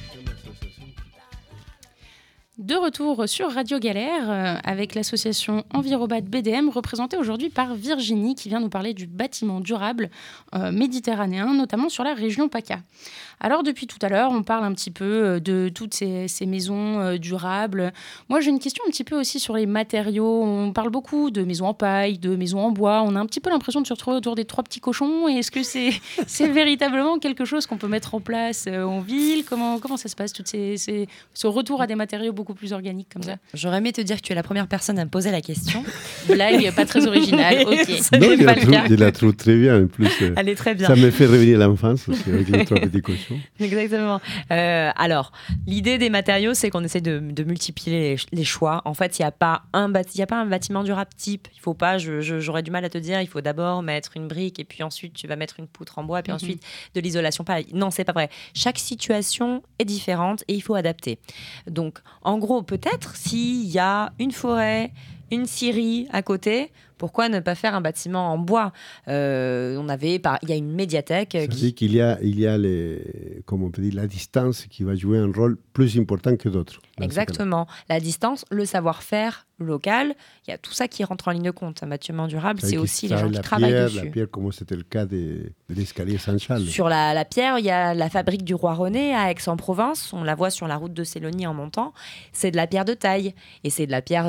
De retour sur Radio Galère avec l'association Envirobat BDM représentée aujourd'hui par Virginie qui vient nous parler du bâtiment durable méditerranéen, notamment sur la région PACA. Alors depuis tout à l'heure, on parle un petit peu de toutes ces maisons durables. Moi j'ai une question un petit peu aussi sur les matériaux. On parle beaucoup de maisons en paille, de maisons en bois. On a un petit peu l'impression de se retrouver autour des 3 petits cochons. Et est-ce que c'est véritablement quelque chose qu'on peut mettre en place en ville ? Comment ça se passe, ce retour à des matériaux beaucoup plus organiques comme ça ? J'aurais aimé te dire que tu es la première personne à me poser la question. Blague pas très originale, ok. Non, il la trouve très bien en plus. Elle est très bien. Ça me fait revenir à l'enfance aussi, avec les 3 petits cochons. Exactement. Alors, l'idée des matériaux, c'est qu'on essaie de multiplier les choix. En fait, il n'y a pas un bâtiment durable type. Il faut pas, j'aurais du mal à te dire, il faut d'abord mettre une brique et puis ensuite tu vas mettre une poutre en bois et puis ensuite de l'isolation pareil. Non, c'est pas vrai. Chaque situation est différente et il faut adapter. Donc, en gros, peut-être s'il y a une forêt, une scierie à côté, Pourquoi ne pas faire un bâtiment en bois ? Il y a une médiathèque Ça veut dire qu'il y a comme on peut dire, la distance qui va jouer un rôle plus important que d'autres. Exactement. La distance, le savoir-faire local, il y a tout ça qui rentre en ligne de compte. Un bâtiment durable, c'est aussi les gens qui travaillent dessus. La pierre, comme c'était le cas de l'escalier Saint-Charles. Sur la pierre, il y a la fabrique du Roi René à Aix-en-Provence. On la voit sur la route de Sélonie en montant. C'est de la pierre de taille. Et c'est de la pierre...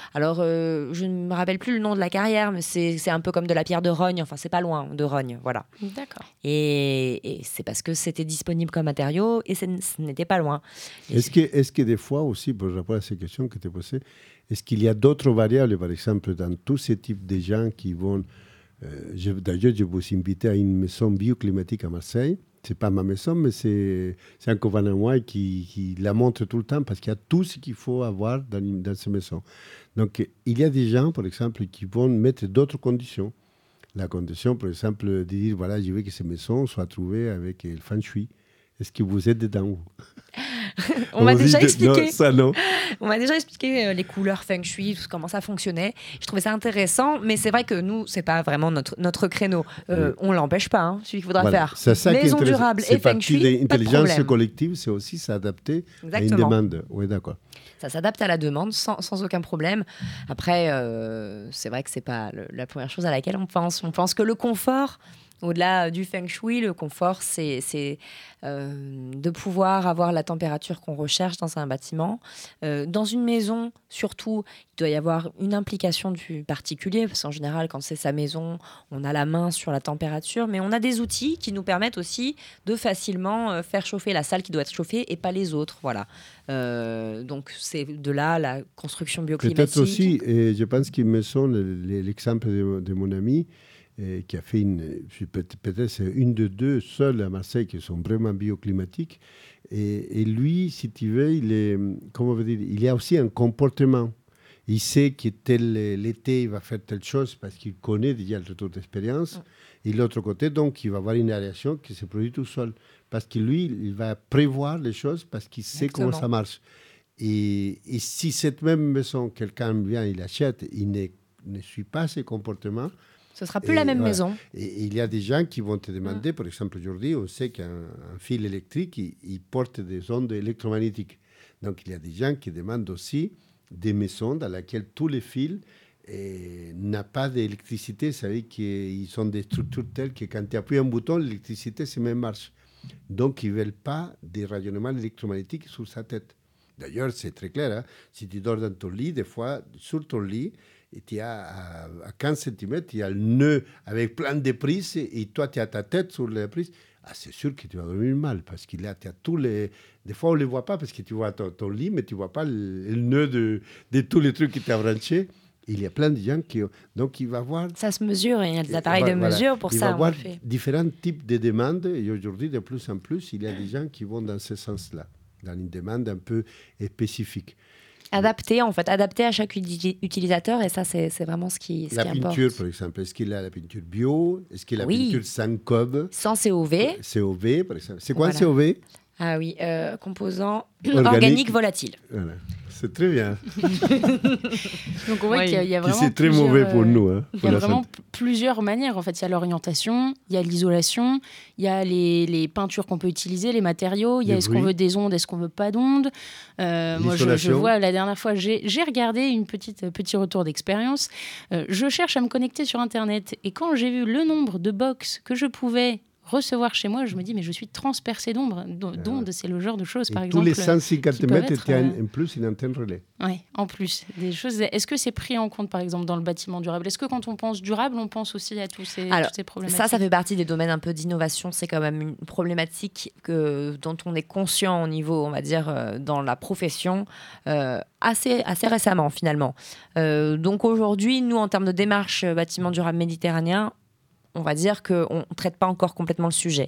je ne me rappelle plus le nom de la carrière, mais c'est un peu comme de la pierre de Rogne. Enfin, c'est pas loin de Rogne, voilà. D'accord. Et c'est parce que c'était disponible comme matériau et ce n'était pas loin. Est-ce que des fois aussi, pour répondre à ces questions que tu as posées, est-ce qu'il y a d'autres variables, par exemple, dans tous ces types de gens qui vont... D'ailleurs, je vous invite à une maison bioclimatique à Marseille. Ce n'est pas ma maison, mais c'est un copain à moi qui la montre tout le temps parce qu'il y a tout ce qu'il faut avoir dans ces maisons. Donc, il y a des gens, par exemple, qui vont mettre d'autres conditions. La condition, par exemple, de dire, voilà, je veux que ces maisons soient trouvées avec le feng shui. Est-ce que vous êtes dedans vous? On m'a déjà expliqué. Non, ça, non. On m'a déjà expliqué les couleurs feng shui, comment ça fonctionnait. Je trouvais ça intéressant, mais c'est vrai que nous, c'est pas vraiment notre créneau. On l'empêche pas. Hein. Celui qu'il faudra faire. C'est ça maison durable et feng shui. L'intelligence collective, c'est aussi s'adapter à une demande. Oui, d'accord. Ça s'adapte à la demande sans aucun problème. Après, c'est vrai que c'est pas la première chose à laquelle on pense. On pense que le confort. Au-delà du feng shui, le confort, c'est de pouvoir avoir la température qu'on recherche dans un bâtiment. Dans une maison, surtout, il doit y avoir une implication du particulier, parce qu'en général, quand c'est sa maison, on a la main sur la température, mais on a des outils qui nous permettent aussi de facilement faire chauffer la salle qui doit être chauffée et pas les autres. Voilà. Donc, c'est de là la construction bioclimatique. Peut-être aussi, et je pense qu'il me semble l'exemple de mon ami, qui a fait peut-être c'est une de deux seuls à Marseille qui sont vraiment bioclimatiques. Et lui, si tu veux, il a aussi un comportement. Il sait que l'été, il va faire telle chose parce qu'il connaît déjà le retour d'expérience. Et de l'autre côté, donc, il va avoir une aération qui se produit tout seul. Parce que lui, il va prévoir les choses parce qu'il sait comment ça marche. Et si cette même maison, quelqu'un vient, il achète, il ne suit pas ses comportements, ce ne sera plus la même maison. Et il y a des gens qui vont te demander, par exemple, aujourd'hui, on sait qu'un fil électrique, il porte des ondes électromagnétiques. Donc, il y a des gens qui demandent aussi des maisons dans lesquelles tous les fils n'ont pas d'électricité. Ça veut dire qu'ils sont des structures telles que quand tu appuies un bouton, l'électricité se met en marche. Donc, ils ne veulent pas des rayonnements électromagnétiques sur sa tête. D'ailleurs, c'est très clair. Hein? Si tu dors dans ton lit, des fois, sur ton lit, et tu as à 15 cm, il y a le nœud avec plein de prises et toi, tu as ta tête sur les prises. Ah, c'est sûr que tu vas dormir mal parce qu'il y a tous les... Des fois, on ne les voit pas parce que tu vois ton lit, mais tu ne vois pas le nœud de tous les trucs qui t'ont branché. Il y a plein de gens qui... Donc, il va voir... Ça se mesure, il y a des appareils de mesure pour ça. Il va avoir différents types de demandes et aujourd'hui, de plus en plus, il y a des gens qui vont dans ce sens-là, dans une demande un peu spécifique. Adapté à chaque utilisateur, et ça, c'est vraiment ce qui importe. La peinture, par exemple, est-ce qu'il a la peinture bio? Est-ce qu'il a la peinture sans COV? Sans COV. COV, par exemple. C'est quoi un COV? Ah oui, composant organique volatile. Voilà. C'est très bien. Donc on voit qu'il y a vraiment c'est très mauvais pour nous. Hein, il y a vraiment plusieurs manières. En fait, il y a l'orientation, il y a l'isolation, il y a les peintures qu'on peut utiliser, les matériaux, il y a est-ce qu'on veut des ondes, est-ce qu'on veut pas d'ondes. Moi, je vois la dernière fois, j'ai regardé petit retour d'expérience. Je cherche à me connecter sur Internet et quand j'ai vu le nombre de box que je pouvais recevoir chez moi, je me dis, mais je suis transpercée d'ondes, c'est le genre de choses, par exemple. Tous les 150 mètres, il y a en plus une antenne relais. Oui, en plus. Des choses. Est-ce que c'est pris en compte, par exemple, dans le bâtiment durable? Est-ce que quand on pense durable, on pense aussi à toutes ces problématiques? Ça fait partie des domaines un peu d'innovation. C'est quand même une problématique dont on est conscient au niveau, on va dire, dans la profession, assez récemment, finalement. Donc aujourd'hui, nous, en termes de démarche bâtiment durable méditerranéen, on va dire qu'on ne traite pas encore complètement le sujet.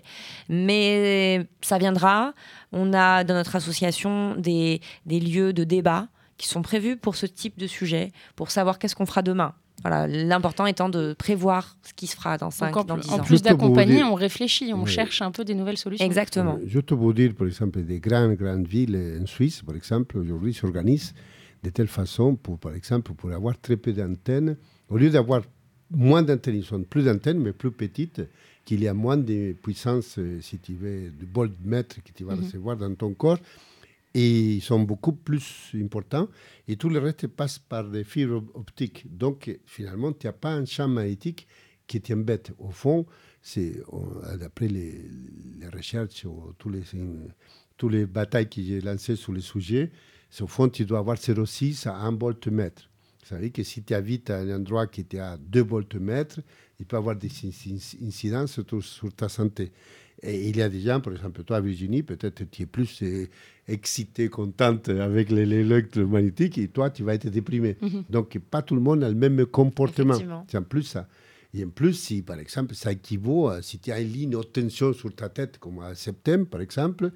Mais ça viendra. On a dans notre association des lieux de débat qui sont prévus pour ce type de sujet, pour savoir qu'est-ce qu'on fera demain. Voilà, l'important étant de prévoir ce qui se fera dans 5, dans 10 ans. En plus d'accompagner, on réfléchit, on cherche un peu des nouvelles solutions. Exactement. Je te veux dire, par exemple, des grandes villes en Suisse, par exemple, aujourd'hui, s'organisent de telle façon, par exemple, pour avoir très peu d'antennes, au lieu d'avoir moins d'antennes, ils sont plus d'antennes, mais plus petites, qu'il y a moins de puissance, si tu veux, de voltmètre que tu vas recevoir dans ton corps. Et ils sont beaucoup plus importants. Et tout le reste passe par des fibres optiques. Donc, finalement, tu n'as pas un champ magnétique qui t'embête. Au fond, d'après les recherches, tous les batailles que j'ai lancées sur le sujet, au fond, tu dois avoir 0,6 à 1 voltmètre. Ça veut dire que si tu habites à un endroit qui est à 2 voltmètres, il peut avoir des incidences sur ta santé. Et il y a des gens, par exemple, toi, Virginie, peut-être tu es plus excitée, contente avec l'électromagnétique, et toi, tu vas être déprimée. Donc, pas tout le monde a le même comportement. C'est en plus ça. Et en plus, si, par exemple, ça équivaut à, si tu as une ligne haute tension sur ta tête, comme à septembre, par exemple,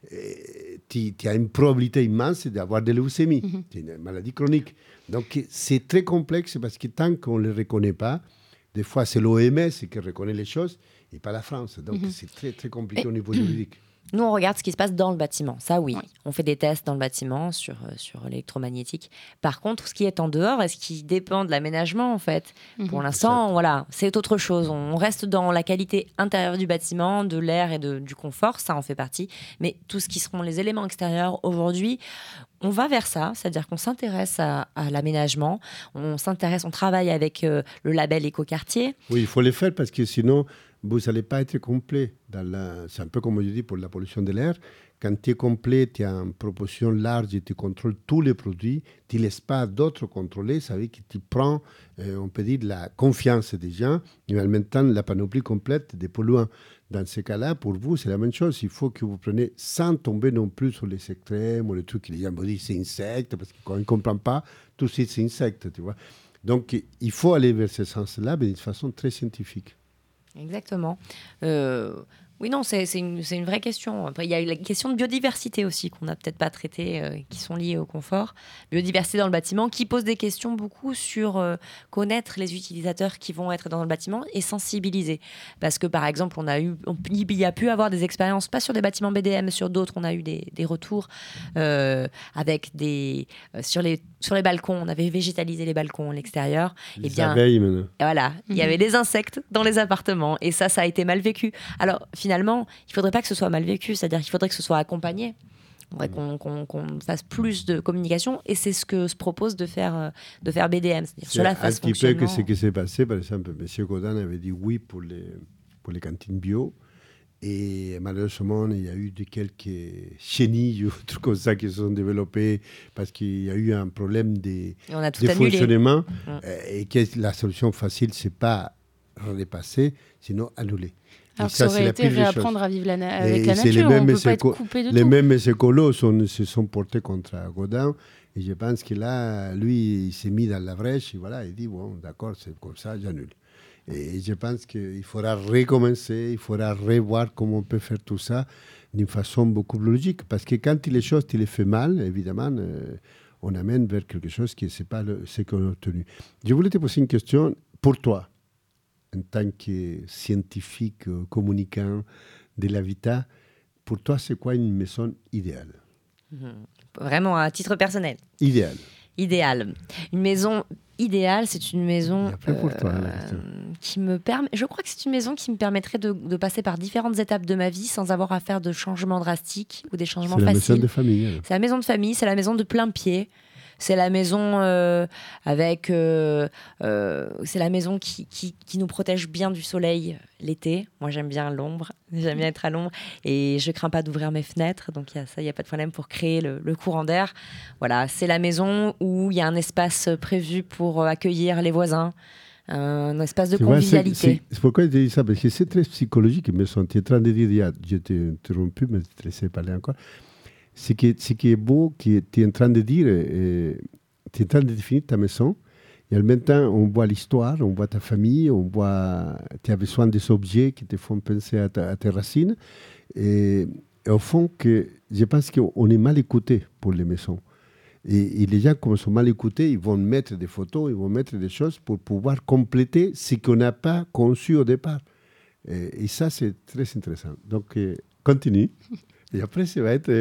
tu as une probabilité immense d'avoir de leucémie. C'est une maladie chronique. Donc, c'est très complexe parce que tant qu'on ne le reconnaît pas, des fois, c'est l'OMS qui reconnaît les choses et pas la France. Donc, c'est très, très compliqué au niveau juridique. Nous, on regarde ce qui se passe dans le bâtiment. Ça, oui. On fait des tests dans le bâtiment sur l'électromagnétique. Par contre, ce qui est en dehors et ce qui dépend de l'aménagement, en fait, pour l'instant, voilà, c'est autre chose. On reste dans la qualité intérieure du bâtiment, de l'air et du confort. Ça en fait partie. Mais tout ce qui seront les éléments extérieurs, aujourd'hui, on va vers ça. C'est-à-dire qu'on s'intéresse à l'aménagement. On travaille avec le label Écoquartier. Oui, il faut les faire parce que sinon, vous n'allez pas être complet. C'est un peu comme je dis pour la pollution de l'air. Quand tu es complet, tu as une proportion large et tu contrôles tous les produits, tu ne laisses pas d'autres contrôler. Ça veut dire que tu prends, on peut dire, la confiance des gens et en même temps la panoplie complète des polluants. Dans ce cas-là, pour vous, c'est la même chose. Il faut que vous preniez sans tomber non plus sur les extrêmes ou les trucs que les gens vous disent c'est insecte, parce qu'on ne comprend pas, tout de suite c'est insecte, tu vois. Donc, il faut aller vers ce sens-là, mais d'une façon très scientifique. Exactement. Oui, non, c'est une vraie question. Après, il y a la question de biodiversité aussi qu'on n'a peut-être pas traitée, qui sont liées au confort. Biodiversité dans le bâtiment, qui pose des questions beaucoup sur connaître les utilisateurs qui vont être dans le bâtiment et sensibiliser. Parce que, par exemple, il y a pu avoir des expériences, pas sur des bâtiments BDM, mais sur d'autres, on a eu des retours avec sur les balcons, on avait végétalisé les balcons à l'extérieur. Les abeilles, maintenant. Voilà, il y avait des insectes dans les appartements et ça a été mal vécu. Alors, finalement, il ne faudrait pas que ce soit mal vécu, c'est-à-dire qu'il faudrait que ce soit accompagné. Il faudrait qu'on fasse plus de communication et c'est ce que se propose de faire BDM. C'est un petit peu que ce qui s'est passé. Par exemple, M. Godin avait dit oui pour les cantines bio. Et malheureusement, il y a eu quelques chenilles ou trucs comme ça qui se sont développés parce qu'il y a eu un problème de fonctionnement. Et que la solution facile, ce n'est pas redépasser, sinon annuler. Alors ça aurait été réapprendre à vivre avec la nature, on ne peut pas être coupé de tout. Les mêmes écolos se sont portés contre Godin. Et je pense que là, lui, il s'est mis dans la brèche. Et voilà, il dit, bon, d'accord, c'est comme ça, j'annule. Et je pense qu'il faudra recommencer, il faudra revoir comment on peut faire tout ça d'une façon beaucoup plus logique. Parce que quand les choses, tu les fais mal, évidemment, on amène vers quelque chose qui n'est pas ce qu'on a obtenu. Je voulais te poser une question pour toi, en tant que scientifique, communicant de l'habitat. Pour toi, c'est quoi une maison idéale ? Vraiment, à titre personnel. Idéal. Une maison idéale, c'est une maison pour toi, qui me permet. Je crois que c'est une maison qui me permettrait de passer par différentes étapes de ma vie sans avoir à faire de changements drastiques ou des changements faciles. C'est la maison de famille. Alors. C'est la maison de famille, c'est la maison de plein pied. C'est la maison c'est la maison qui nous protège bien du soleil l'été. Moi, j'aime bien l'ombre. J'aime bien être à l'ombre. Et je ne crains pas d'ouvrir mes fenêtres. Donc, il n'y a pas de problème pour créer le courant d'air. Voilà, c'est la maison où il y a un espace prévu pour accueillir les voisins. Un espace de convivialité. C'est pourquoi je dis ça, parce que c'est très psychologique. Mais tu es en train de dire, je t'ai interrompu, mais je te laissais parler encore. Ce qui est beau, que tu es en train de dire, tu es en train de définir ta maison, et en même temps, on voit l'histoire, on voit ta famille, on voit, tu as besoin des objets qui te font penser à tes racines. Et au fond, je pense qu'on est mal écouté pour les maisons. Et les gens, comme ils sont mal écoutés, ils vont mettre des photos, ils vont mettre des choses pour pouvoir compléter ce qu'on n'a pas conçu au départ. Et ça, c'est très intéressant. Donc, continue. Et après, ça va être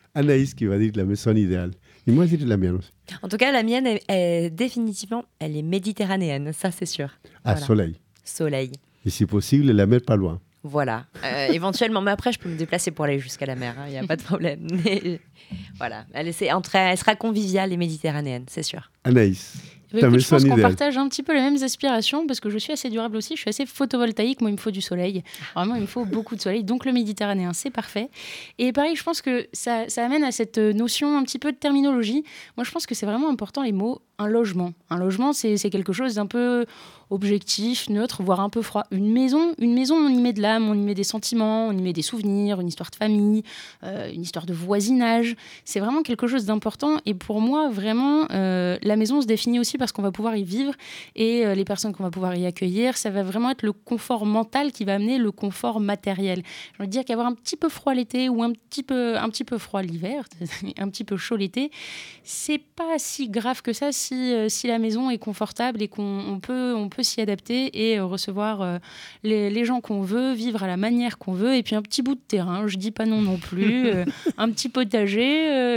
Anaïs qui va dire la maison idéale. Et moi, je dirais la mienne aussi. En tout cas, la mienne est définitivement, elle est méditerranéenne, ça c'est sûr. À Voilà. soleil. Soleil. Et si possible, la mer pas loin. Voilà. Éventuellement, mais après, je peux me déplacer pour aller jusqu'à la mer, il n'y a pas de problème. Mais, voilà, elle sera conviviale et méditerranéenne, c'est sûr. Anaïs, Bah, ta écoute, je maison pense qu'on idéale. partage un petit peu les mêmes aspirations parce que je suis assez durable aussi, je suis assez photovoltaïque, moi il me faut du soleil, vraiment il me faut beaucoup de soleil, donc le méditerranéen c'est parfait. Et pareil, je pense que ça amène à cette notion un petit peu de terminologie. Moi je pense que c'est vraiment important les mots un logement. Un logement c'est quelque chose d'un peu objectif, neutre, voire un peu froid. Une maison, on y met de l'âme, on y met des sentiments, on y met des souvenirs, une histoire de famille, une histoire de voisinage. C'est vraiment quelque chose d'important et pour moi vraiment la maison se définit aussi parce qu'on va pouvoir y vivre et les personnes qu'on va pouvoir y accueillir, ça va vraiment être le confort mental qui va amener le confort matériel. Je veux dire qu'avoir un petit peu froid l'été ou un petit peu froid l'hiver, un petit peu chaud l'été, c'est pas si grave que ça si la maison est confortable et qu'on peut s'y adapter et recevoir les gens qu'on veut, vivre à la manière qu'on veut et puis un petit bout de terrain, je dis pas non plus, un petit potager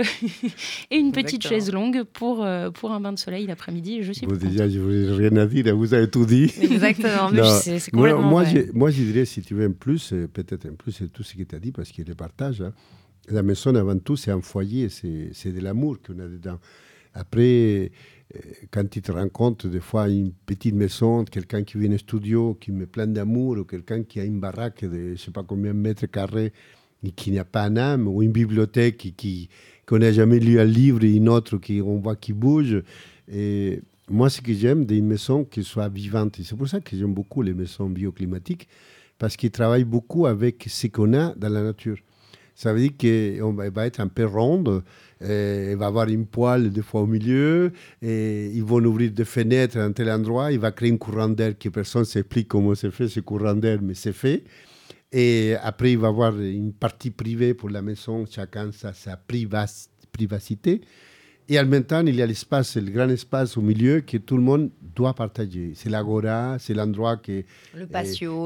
et une petite chaise longue pour un bain de soleil l'après-midi. Je suis Bon, contente. déjà, je n'ai rien à dire, vous avez tout dit. Exactement, mais Non, c'est complètement moi, vrai. moi, je dirais, si tu veux un plus, peut-être un plus, c'est tout ce que tu as dit, parce qu'il le partage. Hein. La maison, avant tout, c'est un foyer, c'est de l'amour qu'on a dedans. Après, quand tu te rends compte, des fois, une petite maison, quelqu'un qui vient au studio, qui met plein d'amour, ou quelqu'un qui a une baraque de je ne sais pas combien de mètres carrés, et qui n'a pas d'âme, ou une bibliothèque qu'on n'a jamais lu un livre, et une autre qu'on voit qui bouge. Et moi, ce que j'aime d'une maison qui soit vivante, et c'est pour ça que j'aime beaucoup les maisons bioclimatiques, parce qu'ils travaillent beaucoup avec ce qu'on a dans la nature. Ça veut dire qu'elle va être un peu ronde, elle va avoir une poêle des fois au milieu, et ils vont ouvrir des fenêtres à un tel endroit, il va créer un courant d'air que personne ne s'explique comment c'est fait ce courant d'air, mais c'est fait. Et après, il va y avoir une partie privée pour la maison, chacun sa privacité. Et en même temps, il y a l'espace, le grand espace au milieu que tout le monde doit partager. C'est l'agora, c'est l'endroit que... Le patio,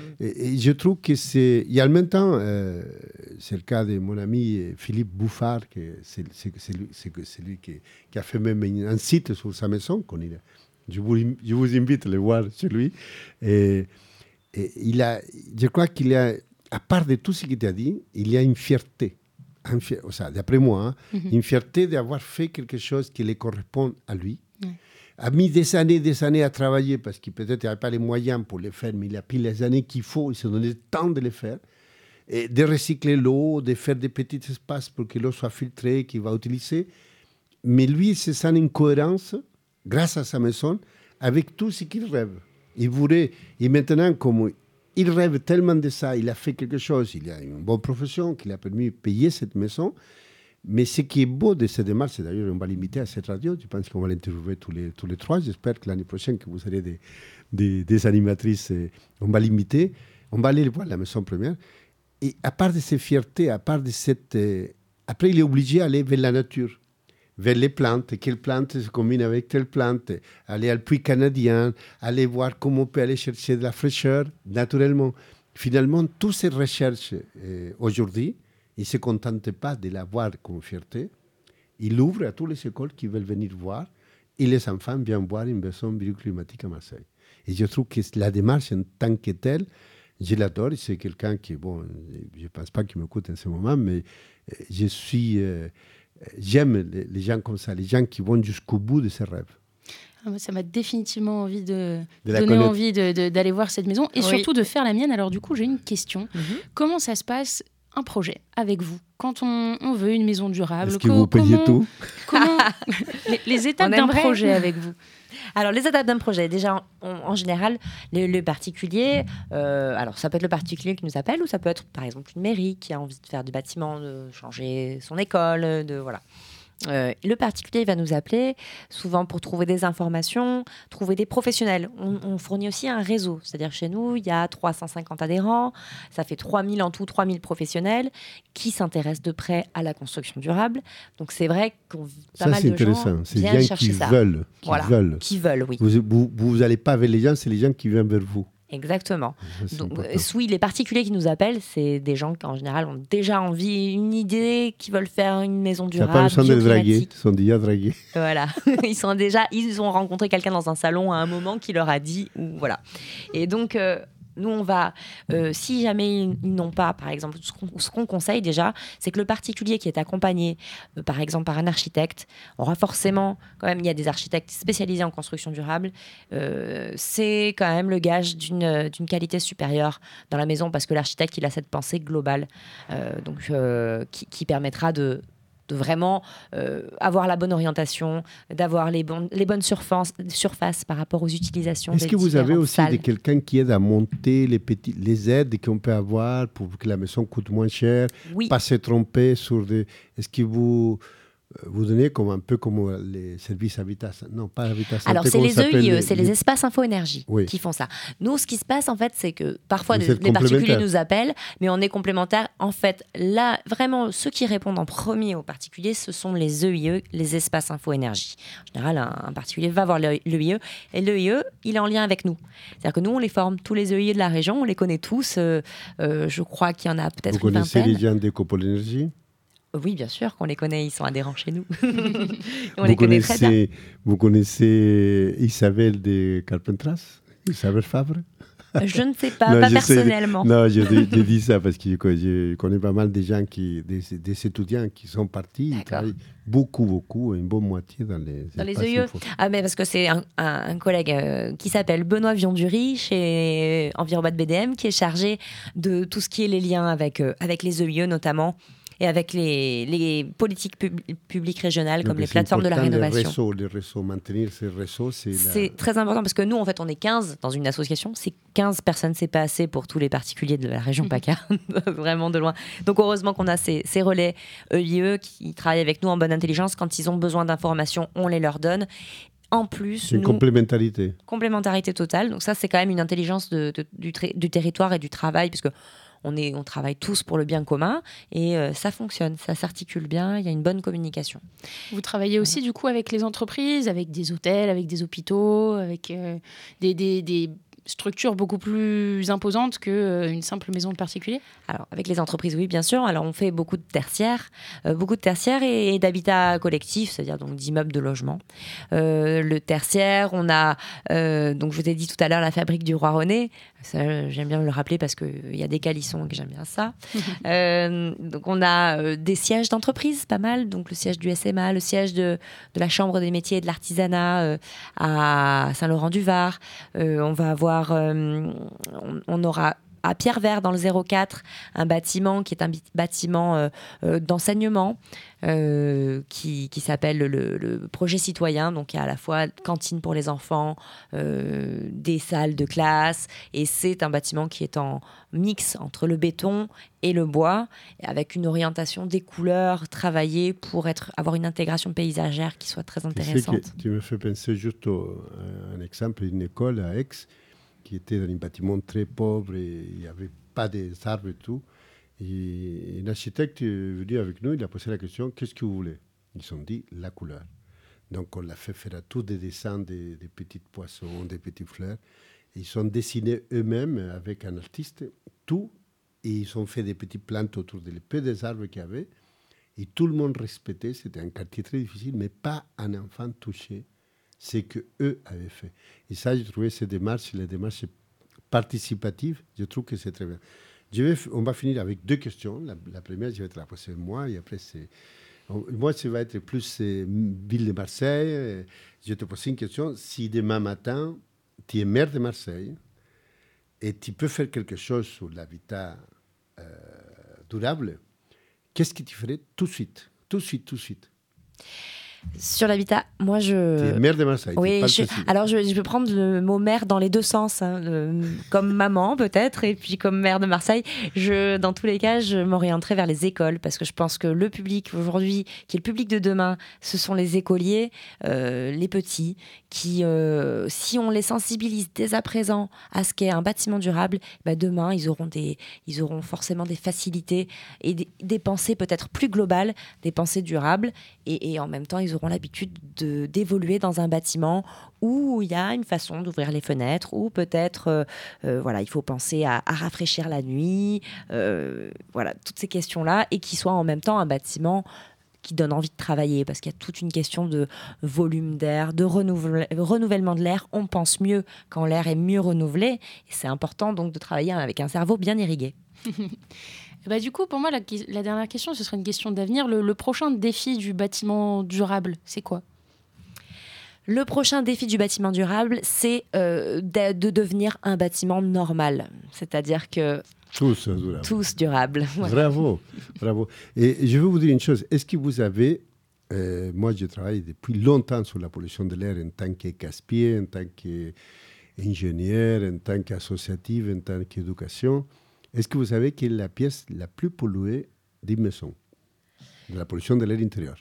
Et je trouve que c'est... Et en même temps, c'est le cas de mon ami Philippe Bouffard, que c'est lui qui a fait même un site sur sa maison. Je vous invite à le voir chez lui. Et je crois qu'il y a, à part de tout ce qu'il t'a dit, il y a une fierté. D'après moi, une fierté d'avoir fait quelque chose qui lui correspond à lui. A mis des années à travailler parce qu'il peut-être n'avait pas les moyens pour le faire, mais il a pris les années qu'il faut, il s'est donné le temps de le faire. Et de recycler l'eau, de faire des petits espaces pour que l'eau soit filtrée, qu'il va utiliser. Mais lui, il se sent une cohérence, grâce à sa maison, avec tout ce qu'il rêve. Et maintenant, comme il rêve tellement de ça, il a fait quelque chose, il a une bonne profession qui lui a permis de payer cette maison. Mais ce qui est beau de cette démarche, c'est d'ailleurs, on va l'imiter à cette radio, je pense qu'on va l'interviewer tous les trois. J'espère que l'année prochaine, que vous serez des animatrices, on va l'imiter. On va aller voir la maison première. Et à part de cette fierté, à part de cette... après, il est obligé d'aller vers la nature, vers les plantes, quelles plantes se combinent avec telle plante, aller au puits canadien, aller voir comment on peut aller chercher de la fraîcheur naturellement. Finalement, toutes ces recherches aujourd'hui, il ne se contente pas de l'avoir comme fierté, il ouvre à toutes les écoles qui veulent venir voir et les enfants viennent voir une maison bioclimatique à Marseille. Et je trouve que la démarche en tant que telle, je l'adore. C'est quelqu'un qui, bon, je ne pense pas qu'il m'écoute en ce moment, mais j'aime les gens comme ça, les gens qui vont jusqu'au bout de ses rêves. Ça m'a définitivement envie de la donner connaître. envie d'aller voir cette maison et Oui. surtout de faire la mienne. Alors du coup, j'ai une question. Comment ça se passe un projet avec vous quand on veut une maison durable? Est-ce que vous payez tout? Comment les étapes On d'un aimerait. projet avec vous? Alors, les étapes d'un projet, déjà, en général, le particulier, alors ça peut être le particulier qui nous appelle ou ça peut être, par exemple, une mairie qui a envie de faire du bâtiment, de changer son école, voilà. Le particulier il va nous appeler souvent pour trouver des informations, trouver des professionnels. On fournit aussi un réseau, c'est-à-dire chez nous, il y a 350 adhérents, ça fait 3000 en tout, 3000 professionnels qui s'intéressent de près à la construction durable. Donc c'est vrai qu'on pas Ça, mal c'est de gens intéressant. C'est les viennent gens chercher qui ça. veulent. Voilà, qui veulent, oui. Vous n'allez pas vers les gens, c'est les gens qui viennent vers vous. Exactement. Ça, c'est Donc, important. oui, les particuliers qui nous appellent, c'est des gens qui en général ont déjà envie, une idée, qui veulent faire une maison Tu n'as durable, pas besoin de les draguer, bioclimatique. ils sont déjà dragués. Voilà, ils ont rencontré quelqu'un dans un salon à un moment qui leur a dit, ou voilà. Et donc, nous, on va, si jamais ils n'ont pas, par exemple, ce qu'on conseille déjà, c'est que le particulier qui est accompagné, par exemple, par un architecte, aura forcément, quand même, il y a des architectes spécialisés en construction durable, c'est quand même le gage d'une qualité supérieure dans la maison, parce que l'architecte, il a cette pensée globale, qui permettra de vraiment avoir la bonne orientation, d'avoir les bonnes surfaces par rapport aux utilisations. Est-ce des que vous avez différentes aussi salles. quelqu'un qui aide à monter les aides qu'on peut avoir pour que la maison coûte moins cher, Oui. pas se tromper sur des... Est-ce que vous donnez comme un peu comme les services Habitat, non pas Habitat Santé, Alors, c'est comment les ça s'appelle, EIE, c'est les espaces info-énergie Oui. qui font ça. Nous, ce qui se passe, en fait, c'est que parfois, Vous les êtes particuliers complémentaires. nous appellent, mais on est complémentaires. En fait, là, vraiment, ceux qui répondent en premier aux particuliers, ce sont les EIE, les espaces info-énergie. En général, un particulier va voir l'EIE, et l'EIE, il est en lien avec nous. C'est-à-dire que nous, on les forme. Tous les EIE de la région, on les connaît tous. Je crois qu'il y en a peut-être Vous une connaissez vingtaine. les gens d'Ecopol Énergie? Oui, bien sûr qu'on les connaît, ils sont adhérents chez nous. On Vous les connaît très bien. Vous connaissez Isabelle de Carpentras? Isabelle Fabre? Je ne sais pas, Non, pas j'essaie de- personnellement. Non, je dis ça parce que je connais pas mal de gens, des étudiants qui sont partis. Ils D'accord. travaillent beaucoup, une bonne moitié dans les espaces EIE. info. Ah, mais parce que c'est un collègue qui s'appelle Benoît Viondury chez Envirobat BDM qui est chargé de tout ce qui est les liens avec les EIE notamment et avec les politiques publiques régionales comme Donc, les c'est plateformes de la important, rénovation. Les réseaux, maintenir ces réseaux, C'est très important parce que nous, en fait, on est 15 dans une association. C'est 15 personnes, c'est pas assez pour tous les particuliers de la région PACA, vraiment de loin. Donc, heureusement qu'on a ces relais EIE qui travaillent avec nous en bonne intelligence. Quand ils ont besoin d'informations, on les leur donne. En plus, C'est une nous, complémentarité. complémentarité totale. Donc ça, c'est quand même une intelligence du territoire et du travail, puisque on travaille tous pour le bien commun et ça fonctionne, ça s'articule bien, il y a une bonne communication. Vous travaillez aussi du coup avec les entreprises, avec des hôtels, avec des hôpitaux, avec des structures beaucoup plus imposantes qu'une simple maison de particulier? Alors, avec les entreprises, oui, bien sûr. Alors, on fait beaucoup de tertiaires et d'habitat collectif, c'est-à-dire donc d'immeubles de logement. Le tertiaire, on a, donc je vous ai dit tout à l'heure, la fabrique du Roi René. Ça, j'aime bien le rappeler parce qu'il y a des calissons et que j'aime bien ça. Donc, on a des sièges d'entreprise, pas mal. Donc, le siège du SMA, le siège de la Chambre des métiers et de l'artisanat à Saint-Laurent-du-Var. On va avoir, on aura à Pierre-Vert, dans le 04, un bâtiment qui est un bâtiment d'enseignement qui s'appelle le projet citoyen. Donc, il y a à la fois cantine pour les enfants, des salles de classe. Et c'est un bâtiment qui est en mix entre le béton et le bois, avec une orientation des couleurs travaillées pour avoir une intégration paysagère qui soit très Tu sais intéressante. que tu me fais penser juste à un exemple d'une école à Aix qui était dans un bâtiment très pauvre et il n'y avait pas des arbres et tout. Et un architecte est venu avec nous, il a posé la question, qu'est-ce que vous voulez? Ils ont dit la couleur. Donc on l'a fait faire à tous des dessins des petits poissons, des petites fleurs. Et ils ont dessiné eux-mêmes avec un artiste tout et ils ont fait des petites plantes autour des peu des arbres qu'il y avait. Et tout le monde respectait, c'était un quartier très difficile, mais pas un enfant touché. C'est qu'eux avaient fait. Et ça, j'ai trouvé ces démarches, les démarches participatives, je trouve que c'est très bien. On va finir avec deux questions. La première, je vais te la poser moi, et après, moi, ça va être plus ville de Marseille. Je te pose une question. Si demain matin, tu es maire de Marseille, et tu peux faire quelque chose sur l'habitat durable, qu'est-ce que tu ferais tout de suite? Tout de suite. Sur l'habitat, moi Tu es maire de Marseille. Oui, tu es pas le président. alors je peux prendre le mot maire dans les deux sens, hein, comme maman peut-être, et puis comme maire de Marseille. Dans tous les cas, je m'orienterai vers les écoles, parce que je pense que le public aujourd'hui, qui est le public de demain, ce sont les écoliers, les petits, qui, si on les sensibilise dès à présent à ce qu'est un bâtiment durable, demain, ils auront forcément des facilités et des pensées peut-être plus globales, des pensées durables, et en même temps, ils auront l'habitude d'évoluer dans un bâtiment où il y a une façon d'ouvrir les fenêtres, ou peut-être il faut penser à rafraîchir la nuit, toutes ces questions-là, et qui soit en même temps un bâtiment qui donne envie de travailler, parce qu'il y a toute une question de volume d'air, de renouvellement de l'air. On pense mieux quand l'air est mieux renouvelé, et c'est important donc de travailler avec un cerveau bien irrigué. Du coup, pour moi, la dernière question, ce serait une question d'avenir. Le prochain défi du bâtiment durable, c'est quoi ? Le prochain défi du bâtiment durable, c'est de devenir un bâtiment normal. C'est-à-dire que tous durables. Ouais. Bravo. Et je veux vous dire une chose. Est-ce que vous avez... moi, je travaille depuis longtemps sur la pollution de l'air en tant que casse-pied, en tant qu'ingénieur, en tant qu'associatif, en tant qu'éducation. Est-ce que vous savez quelle est la pièce la plus polluée d'une maison, de la pollution de l'air intérieur?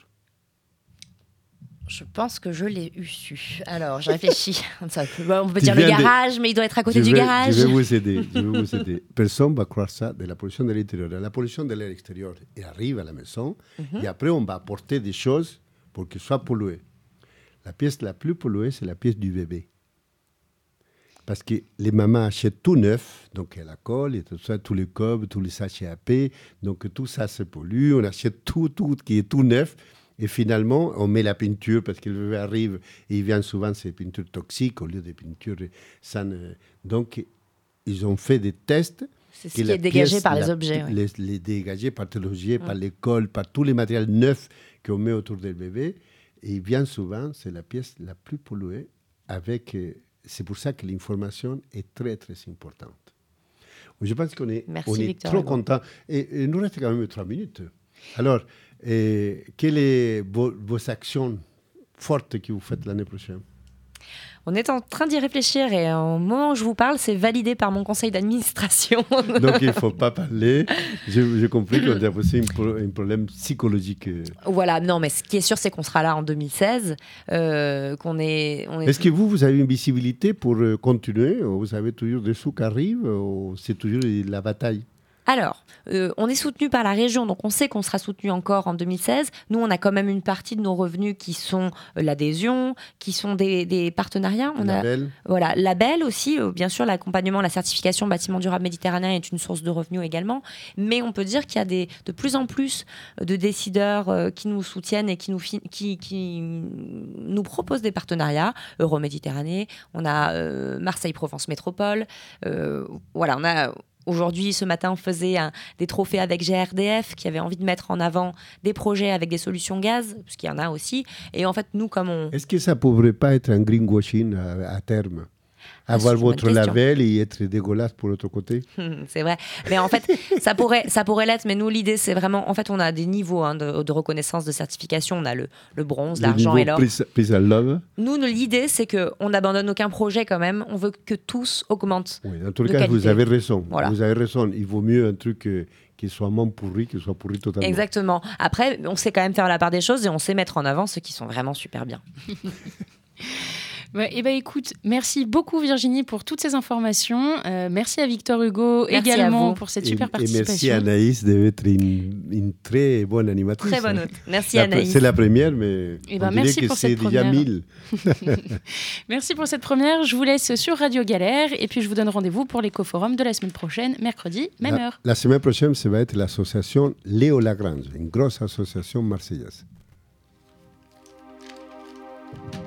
Je pense que je l'ai su. Alors, je réfléchis. On peut dire le garage, mais il doit être à côté du garage. Je vais vous aider. Personne ne va croire ça de la pollution de l'intérieur. La pollution de l'air extérieur arrive à la maison et après, on va apporter des choses pour qu'elle soit polluée. La pièce la plus polluée, c'est la pièce du bébé. Parce que les mamans achètent tout neuf, donc la colle et tout ça, tous les cubes, tous les sachets à paix, donc tout ça se pollue. On achète tout qui est tout neuf. Et finalement, on met la peinture parce que le bébé arrive et il vient souvent ces peintures toxiques au lieu des peintures saines. Donc, ils ont fait des tests. C'est ce qui est dégagé par les objets. Ouais. Les dégagés par les objets, par l'école, par tous les matériels neufs qu'on met autour du bébé. Et bien souvent, c'est la pièce la plus polluée. C'est pour ça que l'information est très, très importante. Je pense qu'on est, trop contents. Et il nous reste quand même 3 minutes. Alors, quelles sont vos actions fortes que vous faites l'année prochaine? On est en train d'y réfléchir et au moment où je vous parle, c'est validé par mon conseil d'administration. Donc il ne faut pas parler. J'ai compris qu'on a aussi un problème psychologique. Voilà, non, mais ce qui est sûr, c'est qu'on sera là en 2016. Est-ce que vous avez une visibilité pour continuer? Vous avez toujours des sous qui arrivent ou c'est toujours la bataille? Alors, on est soutenu par la région, donc on sait qu'on sera soutenu encore en 2016. Nous, on a quand même une partie de nos revenus qui sont l'adhésion, qui sont des partenariats. Label. Voilà, label aussi. Bien sûr, l'accompagnement, la certification bâtiment durable méditerranéen est une source de revenus également. Mais on peut dire qu'il y a de plus en plus de décideurs qui nous soutiennent et qui nous proposent des partenariats. Euroméditerranée, on a Marseille-Provence Métropole. On a... Aujourd'hui, ce matin, on faisait des trophées avec GRDF qui avait envie de mettre en avant des projets avec des solutions gaz, parce qu'il y en a aussi. Et en fait, nous, comme on... Est-ce que ça ne pourrait pas être un greenwashing à terme? Avoir votre label et être dégueulasse pour l'autre côté? C'est vrai. Mais en fait, ça pourrait l'être. Mais nous, l'idée, c'est vraiment... En fait, on a des niveaux de reconnaissance, de certification. On a le bronze, l'argent et l'or. Peace and love. Nous, l'idée, c'est qu'on n'abandonne aucun projet quand même. On veut que tous augmentent. Oui, en tout cas, qualité. Vous avez raison. Voilà. Vous avez raison. Il vaut mieux un truc qui soit moins pourri, qui soit pourri totalement. Exactement. Après, on sait quand même faire la part des choses et on sait mettre en avant ceux qui sont vraiment super bien. Écoute, merci beaucoup Virginie pour toutes ces informations. Merci à Victor Hugo également pour cette super participation. Et merci Anaïs d'être une très bonne animatrice. Très bonne hôte. Merci Anaïs. C'est la première, mais on dirait que c'est déjà 1000. Merci pour cette première. Je vous laisse sur Radio Galère et puis je vous donne rendez-vous pour l'éco-forum de la semaine prochaine, mercredi, même heure. La semaine prochaine, ça va être l'association Léo Lagrange, une grosse association marseillaise.